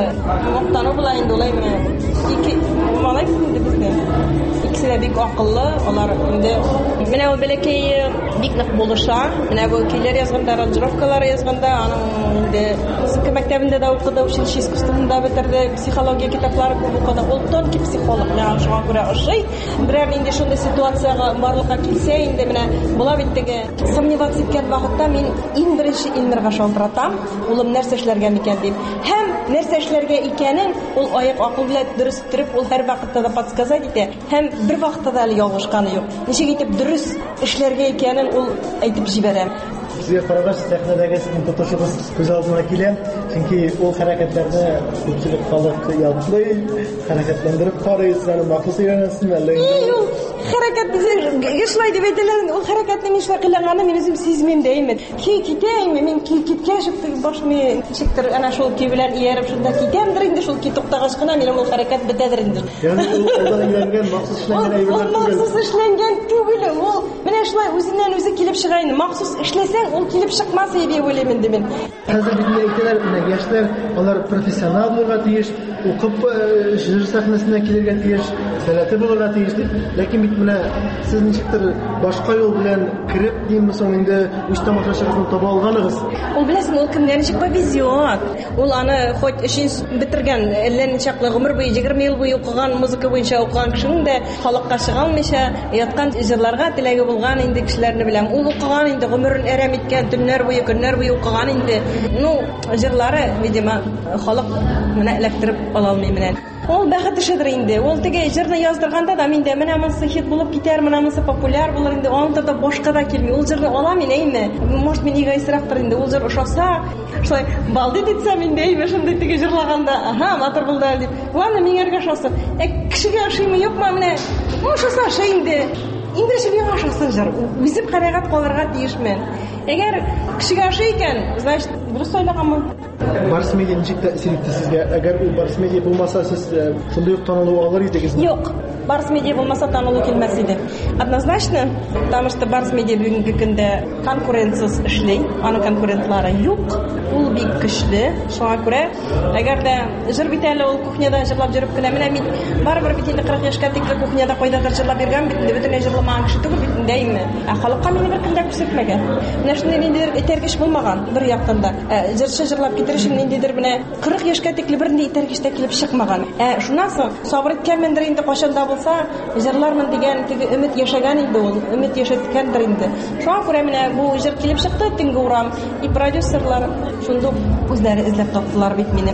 Мактану була инде улай менә. Ике малай инде бездә. Икесе дә бик акыллы, алар инде менә ул бәләкәй бик нык булыша. Менә бу көйләр язганда, аранжировкалар язганда, аның инде музыка мәктәбендә дә укыды, училище искусствында бетерде, психология китаплары укыды. Ул тонкий психолог, менә шуңа күрә ошый. Берәр инде шундый ситуацияга барлыкка килсә, инде менә була бит теге сомневаться иткән вакытта мин иң беренче Илмирга шалтыратам, улым нәрсә эшләргә микән дип. Һәм нәрсә эшләргә икәнен ул аяк акыл белән дөрес иттереп, ул һәр вакытта да подсказать итә. Һәм бер вакытта да ялгышканы юк. Ничек итеп дөрес эшләргә икәнен ул әйтеп җибәрә. Сезгә карагач, сәхнәдәге сезнең тотышыгыз күз алдына килә, чөнки ул хәрәкәтләрне күпчелек халык ятлый, хәрәкәтләндереп карый, сәне махсус өйрәнәсезме әллә инде? Хәрәкәт эшләй дип әйтәләр, ул хәрәкәтне нишләп кылганны мин үзем сизмим дә инде. Китәйме, мин киткәч башымны чиктер, ana шул ки белән ияреп шунда китәмдер инде, шул ки туктагач кына минем ул хәрәкәт бетәдер инде. Ягъни ул алдан өйрәнгән, махсус эшләнгән әйберләр түгел. Махсус эшләнгән түгел, ул менә шулай үзеннән үзе килеп чыга инде. Махсус эшләсәң, ул килеп чыкмас иде уйлыйм инде мин. Хәзер бит әйтәләр, менә яшьләр, алар профессионал булырга тиеш, укып җыр сәхнәсенә килергә тиеш, сәләте булырга тиеш дип. Ләкин бит менә сез ничектер башка юл белән кирип димме соң инде үз тамашачыгызны таба алганыгыз. Ул беләсең, ул кемгә ничек повезет. Ул аны хоть өчен бетергән, әллә ничаклы гомер буе 20 ел буе укыган, музыка буенча укыган кешенең дә халыкка чыга алмыйча яткан җырларга теләге булган инде кешеләрне беләм. Ул укыган инде гомерен әрәм иткән, төннәр буе, көннәр буе укыган инде. Ну, җырлары, видимо, халык менә эләктереп ала алмый менә. Ул бәхет эшедер инде. Ул теге җырны яздырганда да миндә менә монсы хит булып китәр, менә монсы популяр булыр инде. Анда да башка да килми. Ул җырны ала мин әйме? Может, мин эгоистрактыр инде. Ул җыр ошаса, шулай балды дитсәм инде әйме шундый теге җырлаганда, аха, матур булды дип. Ладно, миңәргә ошасы. Кешегә ошыймы, юкмы менә? Ошаса ошый инде. Инде шуңа ошасы җыр. Үзем канәгать калырга тиешмен. Әгәр кешегә ошый икән, значит, дөрес сайлаганмын. Барс медиа ничек тәэсир итте сезгә? Әгәр ул Барс медиа булмаса, сез шундый ук танылу алыр идегезме? Юк. Барс медиа булмаса танылу килмәс иде. Однозначно, потому что Барс медиа бүгенге көндә конкуренциясыз эшли, аның конкурентлары юк. Ул бик көчле. Шуңа күрә, әгәр дә җыр бит әле ул кухняда җырлап йөреп кенә менә мин барыбер бит инде 40 яшькә тикле кухняда кайдадыр җырлап йөргән бит инде бөтенләй җырламаган кеше түгел бит инде әйме. Халыкка мине бер кемдә күрсәтмәгән. Менә шундый ниндидер этәргеч булмаган бер яктан да. Җырчы җырлап китеришем ниндидер менә 40 яшькә тикле бер нинди этәргеч тә килеп чыкмаган. Шуннан соң сабыр иткәнмендер инде кайчанда булса, җырлармын дигән теге өмет яшәгән инде ул, өмет яшәткәндер инде. Шуңа күрә менә бу җыр килеп чыкты, төнге урам, и продюсерлар шундый үзләре эзләп таптылар бит мине.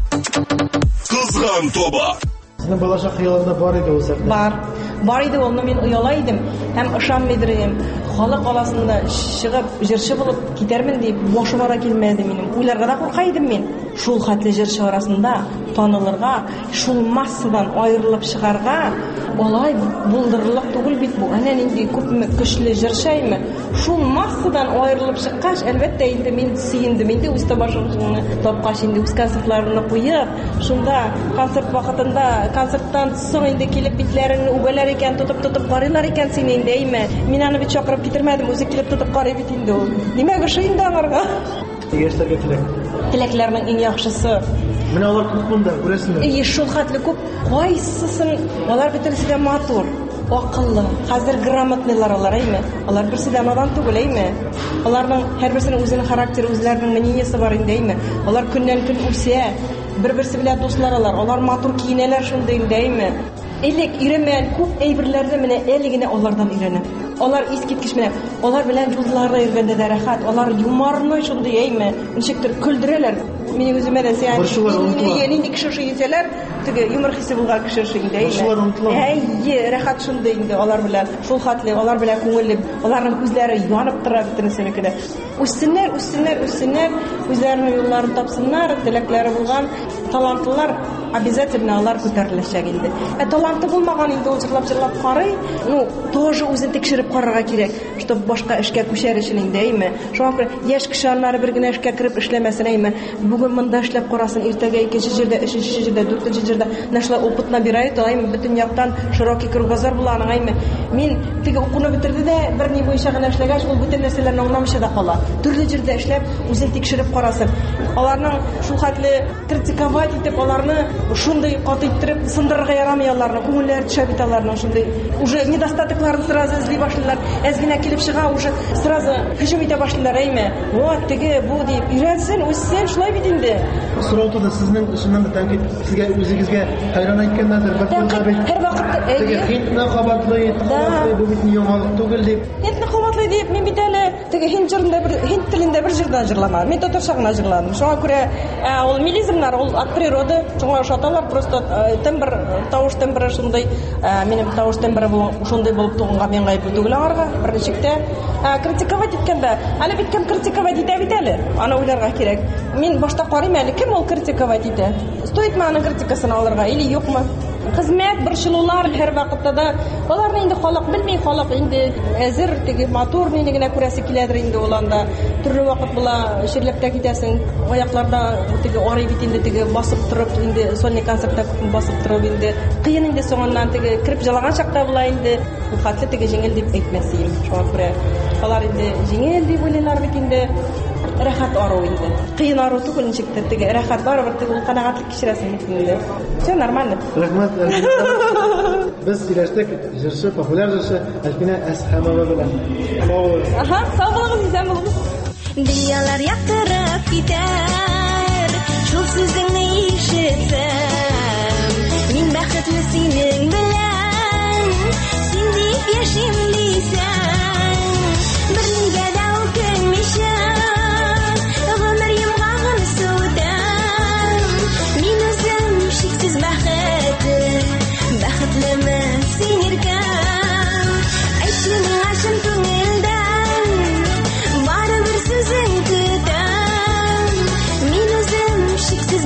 Кызган тоба. Сезнең балачак хыялында бар иде ул сәхнә. Бар иде ул, мин уяла идем һәм ышанмыйдыр идем. Халык арасында чыгып җырчы булып китәрмен дип башыма да килмәде минем. Уйларга да курка идем мин. шул хәтле җырчы арасында танылырга, шул массадан аерылып чыгарга олай булдырырлык түгел бит бу. Әнә нинди күпме көчле җырчаймы. Шул массадан аерылып чыккач, әлбәттә инде мин сөендем. Инде үз табашымны тапкач, инде үз концертларны куеп, шунда концерт вакытында, концерттан соң инде килеп битләрен үбәләр икән, тотып карыйлар икән сине инде, әйме. Мин аны бит чакырып китермәдем, үзе килеп тотып карый бит инде ул. Димәк, ошо инде аңарга. Яшьләргә теләк. Теләкләрнең иң яхшысы. Менә алар күп монда, күрәсезме? Шул хәтле күп. Кайсысын алар бөтенесе дә матур, акыллы, хәзер грамотныйлар алар, әйме. Алар берсе дә надан түгел, әйме. Аларның һәрберсенең үзенең характеры, үзләренең мнениесе бар инде, әйме. Алар көннән-көн үсә, бер-берсе белән дуслар алар матур киенәләр шунда инде, әйме. Элек өйрәнмәгән күп әйберләрне менә әле генә алардан өйрәнәм. Алар искиткеч менә, алар белән юлларда йөргәндә дә рәхәт, алар юмарны шундый, әйме. Ничектер күлдерәләр. Мине үземә дә сәян. Нинди кеше шуйсәләр, теге юмор хисе булган кеше шуйда, әйме. Әйе, рәхәт шундый инде алар белән. Шул хәтле, алар белән күңелле, аларның күзләре янып тора бөтенесенеке. Үссеннәр, үзләренең юлларын тапсыннар, теләкләре булган талантлылар обязательно алар күтәреләчәк инде. Таланты булмаган инде ул җырлап карый, тоже үзен тикшереп карарга кирәк, чтобы башка эшкә күчәр өчен инде, әйме. Шуңа күрә яшь кеше аннары бер генә эшкә кирип эшләмәсен, әйме. Бүген монда эшләп карасын, иртәгә икенче җирдә, өченче җирдә, дүртенче җирдә нашлы опыт набирает, әйме, бөтен яктан широкий кругозор була аның, әйме. Мин теге укуны битерде дә, бер ни буенча гына эшләгәч, ул бөтен нәрсәләрне аңламыйча да кала. Төрле җирдә эшләп, үзен тикшереп карасын. Аларның шул хәтле критиковать итеп, аларны шундый каты иттереп сындырырга ярамый аларны. Күңелләре төшә бит аларның шундый. Уже недостатокларын сразу эзли башлыйлар. Әз генә килеп чыга, уже сразу һөҗүм итә башлыйлар, әйме. Вот теге бу дип өйрәнсен, үссен, шулай бит инде. Сорауда сезнең эшеннән дә тәнкыйть сезгә үзегезгә хайран әйткәннәрдер. Һәр вакыт Хинтны кабатлый, бу бит яңалык түгел дип. Хинтны кабатлый дип, мин бит әле теге хинт телендә бер җырдан җырламам. Мин татарча гына җырладым. Шуңа күрә ул милизмнар, ул от природы, шуңа шаталар просто тембр, тавыш тембры шундый, минем тавыш тембры шундый булып туганга мен гаеп түгел аңарга. Берничектә критиковать иткәндә, әле бит кем критиковать итә бит әле. Аны уйларга кирәк. Мин башта карыйм әле, кем ул критиковать итә? Стоитмы аның критикасын алырга или юкмы? Хезмәт борчылулар һәр вакытта да аларны инде халык белми, халык инде әзер теге матур нине генә күрәсе киләдер инде ул анда. Төрле вакыт була, ширләп тә китәсең, аякларда теге арый бит инде теге басып торып, инде сольный концертта басып торып инде кыен инде соңыннан теге кирип җалаган чакта була инде. Бу хәтле теге җиңел дип әйтмәсем. Шуңа күрә алар инде җиңел дип уйлыйлар бит инде. Рәхәт ару инде. Кыен ару түгел ничектер теге рәхәт барыбер теге ул канәгатьлек кичерәсең бит инде. Все нормально. Рәхмәт. Без сөйләштек, җырчы, популяр җырчы Альбина Әсхәмова белән. Сау булыгыз, исән булыгыз. Дөньялар яктырып китәр, шул сүзеңне ишетсәм, мин бәхетле синең белән, син дип яшим дисәң, бернигә дә үкенмичә, гомер йомгагын сүтәм, мин үзем шиксез бәхетлеме син иркәм, әйтче миңа чын күңелдән, барыбер сүзең көтәм, мин үзем шиксез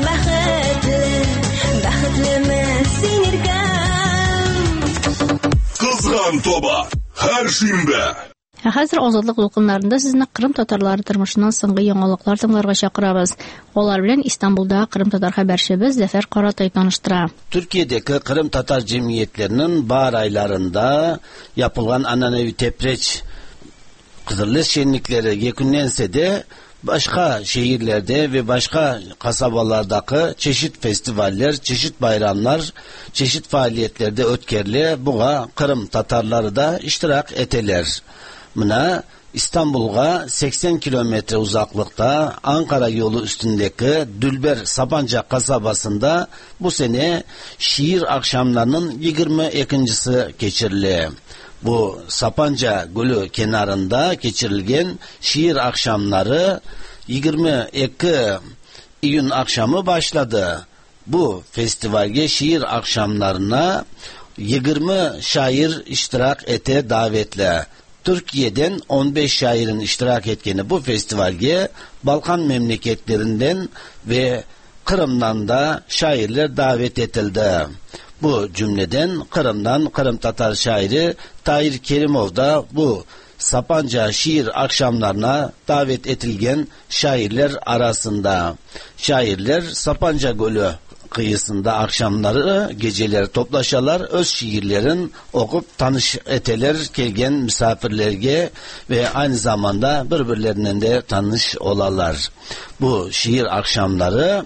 бәхетлеме син иркәм. Кызган тоба һәр шимбә. Хәзер азатлык дулкыннарында сезне Кырым татарлары тормышыннан соңгы яңалыклар тыңларга чакырабыз. Алар белән Истанбулда Кырым татар хәбәрчебез Зәфәр Каратай таныштыра. Türkiye'deki Kırım Tatar cemiyetlerinin bahar aylarında yapılan ananevi tepreç Kızılış şenlikleri yekünlense de başka şehirlerde ve başka kasabalardaki çeşit festivaller, çeşit bayramlar, çeşit faaliyetlerde ötkerli buğa Kırım Tatarları da iştirak eteler. Buna İstanbul'a 80 kilometre uzaklıkta Ankara yolu üstündeki Dülber Sapanca kasabasında bu sene şiir akşamlarının 22.'si geçirildi. Bu Sapanca Gölü kenarında geçirilen şiir akşamları 22 İyun akşamı başladı. Bu festivalge şiir akşamlarına 20 şair iştirak ete davetle. Türkiye'den 15 şairin iştirak ettiğini bu festivalge Balkan memleketlerinden ve Kırım'dan da şairler davet edildi. Bu cümleden Kırım'dan Kırım Tatar şairi Tahir Kerimov da bu Sapanca şiir akşamlarına davet edilgen şairler arasında. Şairler Sapanca Gölü kıyısında akşamları geceleri toplaşalar, öz şiirlerin okup tanış eteler kelgen misafirlerge ve aynı zamanda birbirlerinden de tanış olalar. Bu şiir akşamları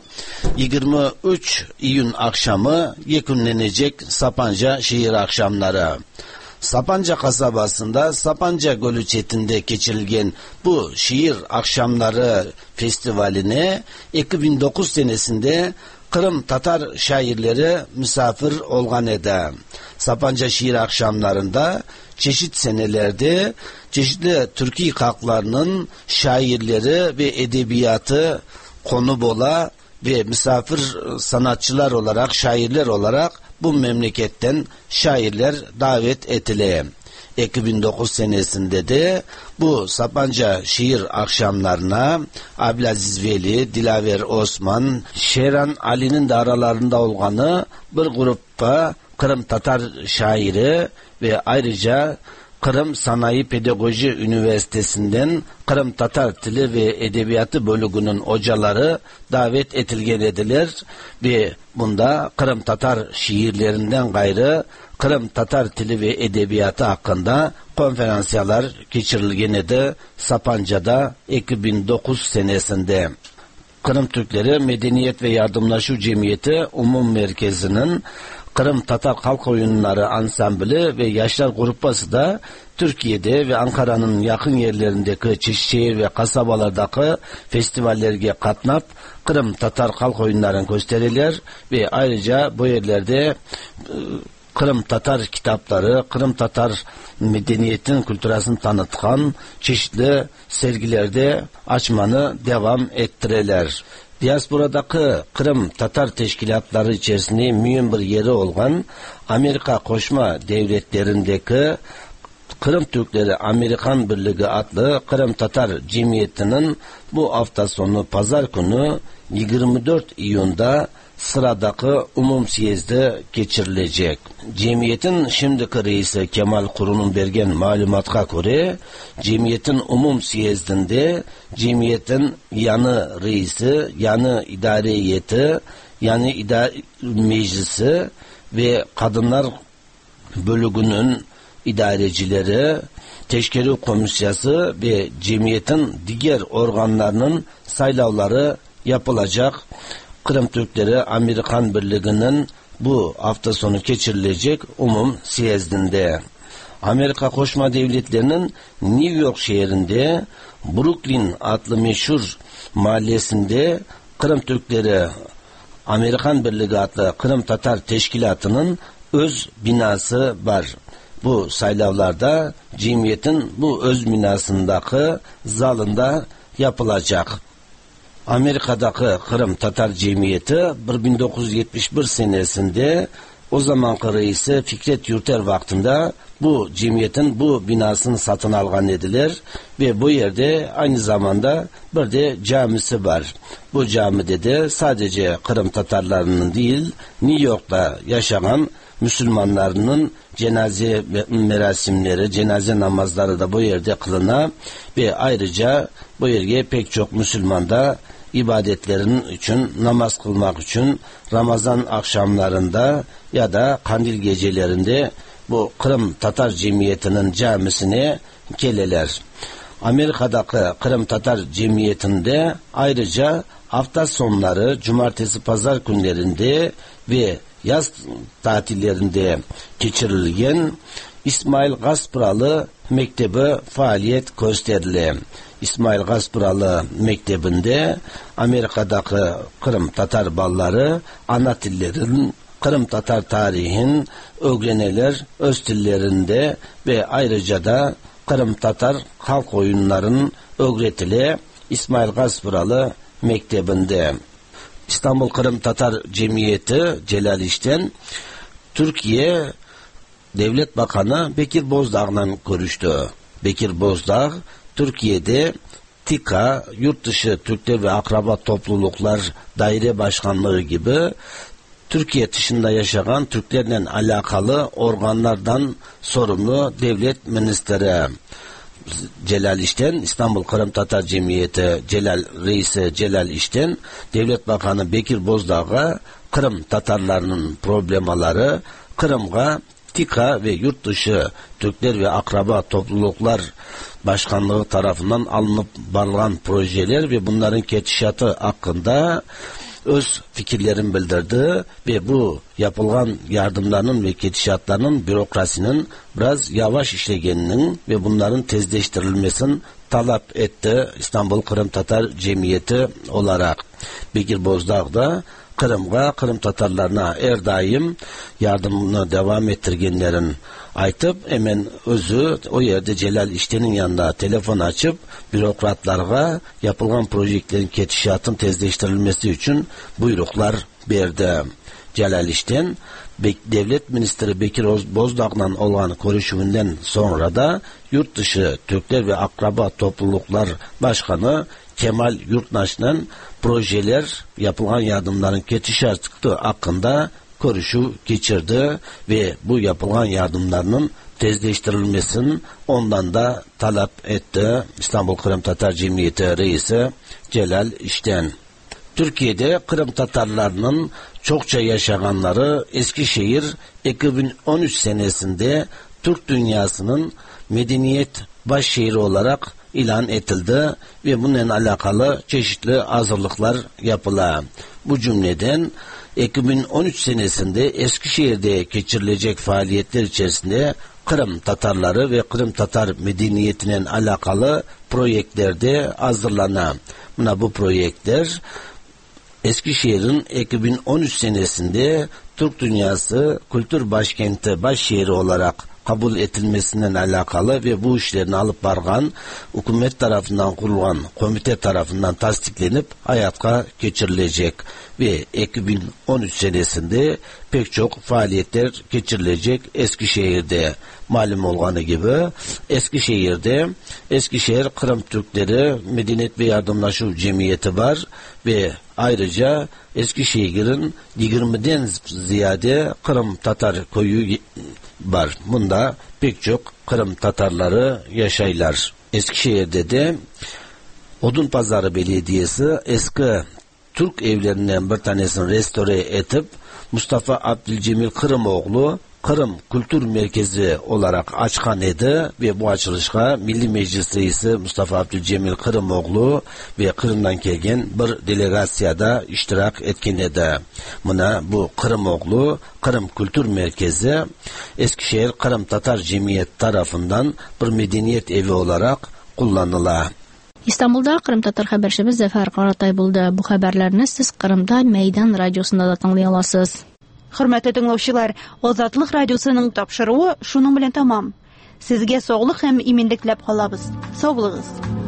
23 iyun akşamı yekunlenecek Sapanca şiir akşamları. Sapanca kasabasında Sapanca Gölü çetinde geçirilgen bu şiir akşamları festivaline 2009 senesinde Kırım Tatar şairleri misafir olgan edi. Sapanca şiir akşamlarında çeşit senelerde çeşitli Türkiye halklarının şairleri ve edebiyatı konu bola ve misafir sanatçılar olarak, şairler olarak bu memleketten şairler davet edildi. 2009 senesinde de bu Sapanca şiir akşamlarına Abdülaziz Veli, Dilaver Osman, Şeran Ali'nin de aralarında olganı bir gruppa Kırım Tatar şairi ve ayrıca Kırım Sanayi Pedagoji Üniversitesi'nden Kırım Tatar Dili ve Edebiyatı bölümünün hocaları davet edilgenediler ve bunda Kırım Tatar şiirlerinden gayrı Kırım Tatar Dili ve Edebiyatı hakkında konferansyalar geçirilgenedi Sapanca'da 2009 senesinde. Kırım Türkleri Medeniyet ve Yardımlaşma Cemiyeti Umum Merkezi'nin Kırım Tatar Halk Oyunları Ansambili ve Yaşlar Grupası da Türkiye'de ve Ankara'nın yakın yerlerindeki çeşitli şehir ve kasabalardaki festivallerge katnap Kırım Tatar Halk Oyunlarını gösterirler ve ayrıca bu yerlerde Kırım Tatar kitapları, Kırım Tatar medeniyetin kültürasını tanıtkan çeşitli sergilerde açmanı devam ettirirler. Diasporadaki Kırım Tatar teşkilatları içerisinde mühim bir yeri olan Amerika Koşma Devletlerindeki Kırım Türkleri Amerikan Birliği adlı Kırım Tatar Cemiyeti'nin bu hafta sonu pazar günü 24 iyunda sıradaki umum siyezde geçirilecek. Cemiyetin şimdiki reisi Kemal Kurun'un bergen malumatga göre cemiyetin umum siyezdinde cemiyetin yanı reisi, yanı idare heyeti, yanı idare meclisi ve kadınlar bölüğünün idarecileri, teşkil komisyası ve cemiyetin diğer organlarının saylavları yapılacak. Kırım Türkleri Amerikan Birliği'nin bu hafta sonu geçirilecek umum siyezdinde. Amerika Koşma Devletleri'nin New York şehrinde Brooklyn adlı meşhur mahallesinde Kırım Türkleri Amerikan Birliği adlı Kırım Tatar Teşkilatı'nın öz binası var. Bu saylavlarda cemiyetin bu öz binasındaki zalında yapılacak. Amerika'daki Kırım Tatar Cemiyeti 1971 senesinde o zamanki reisi Fikret Yurter vaktinde bu cemiyetin bu binasını satın algan ediler ve bu yerde aynı zamanda bir de camisi var. Bu camide de sadece Kırım Tatarlarının değil New York'ta yaşayan Müslümanlarının cenaze merasimleri, cenaze namazları da bu yerde kılına ve ayrıca bu yerde pek çok Müslüman da ibadetlerin için, namaz kılmak için Ramazan akşamlarında ya da kandil gecelerinde bu Kırım Tatar Cemiyeti'nin camisine geleler. Amerika'daki Kırım Tatar Cemiyeti'nde ayrıca hafta sonları, cumartesi, pazar günlerinde ve yaz tatillerinde geçirilen İsmail Gaspıralı Mektebi faaliyet gösterilir. İsmail Gaspıralı Mektebi'nde Amerika'daki Kırım Tatar balları ana tillerin, Kırım Tatar tarihin öğreneler öz dillerinde ve ayrıca da Kırım Tatar halk oyunlarının öğretili İsmail Gaspıralı Mektebi'nde. İstanbul Kırım Tatar Cemiyeti Celaliş'ten Türkiye Devlet Bakanı Bekir Bozdağ'la görüştü. Bekir Bozdağ Türkiye'de TİKA, yurt dışı Türkler ve akraba topluluklar daire başkanlığı gibi Türkiye dışında yaşayan Türklerle alakalı organlardan sorumlu devlet ministeri Celal İşten, İstanbul Kırım Tatar Cemiyeti Reisi Celal İşten, Devlet Bakanı Bekir Bozdağ'a Kırım Tatarlarının problemaları, Kırım'a TİKA ve yurt dışı Türkler ve akraba topluluklar başkanlığı tarafından alınıp varılan projeler ve bunların geçişatı hakkında öz fikirlerini bildirdi ve bu yapılan yardımların ve geçişatlarının bürokrasinin biraz yavaş işlegeninin ve bunların tezleştirilmesini talep etti İstanbul Kırım Tatar Cemiyeti olarak. Bekir Bozdağ da Kırım'a, Kırım Tatarlarına her daim yardımını devam ettirgenlerin aytıp hemen özü o yerde Celal İşten'in yanında telefon açıp bürokratlarga yapılan projeklerin geçişatın tezleştirilmesi için buyruklar verdi. Celal İşten Devlet Ministri Bekir Bozdağ'la olan görüşümünden sonra da yurt dışı Türkler ve akraba topluluklar başkanı Kemal Yurtnaş'la projeler yapılan yardımların geçişatı hakkında görüşü geçirdi ve bu yapılan yardımlarının tezleştirilmesini ondan da talep etti İstanbul Kırım Tatar Cemiyeti Reisi Celal İşten. Türkiye'de Kırım Tatarlarının çokça yaşayanları Eskişehir 2013 senesinde Türk dünyasının medeniyet başşehri olarak ilan edildi ve bununla alakalı çeşitli hazırlıklar yapıldı. Bu cümleden 2013 senesinde Eskişehir'de geçirilecek faaliyetler içerisinde Kırım Tatarları ve Kırım Tatar medeniyetinin alakalı projelerde hazırlanan. Bu projeler Eskişehir'in 2013 senesinde Türk Dünyası Kültür Başkenti Başşehri olarak kabul edilmesinden alakalı ve bu işlerini alıp vargan hükümet tarafından kurulan komite tarafından tasdiklenip hayata geçirilecek ve 2013 senesinde pek çok faaliyetler geçirilecek Eskişehir'de. Malum olduğu gibi Eskişehir'de Eskişehir Kırım Türkleri Medeniyet ve Yardımlaşma Cemiyeti var ve ayrıca Eskişehir'in 20'den ziyade Kırım Tatar köyü var. Bunda pek çok Kırım Tatarları yaşaylar. Eskişehir'de de Odunpazarı Belediyesi eski Türk evlerinden bir tanesini restore edip Mustafa Abdülcemil Kırımoğlu Kırım Kültür Merkezi olarak açkan idi ve bu açılışa Milli Meclis Reisi Mustafa Abdülcemil Kırımoğlu ve Kırım'dan gelgen bir delegasyada iştirak etken idi. Buna bu Kırımoğlu Kırım Kültür Merkezi Eskişehir Kırım Tatar Cemiyet tarafından bir medeniyet evi olarak kullanıla. İstanbul'da Kırım Tatar haberçimiz Zafer Karatay buldu. Bu haberlerini siz Kırım'da Meydan Radyosunda da tanlay alasız. Hürmetli dinləyicilər, Azadlıq Radiosunun tapşırığı şunun bilan tamam. Sizge sağlık hem iminlik dilep kalabız. Sağ bulunuz.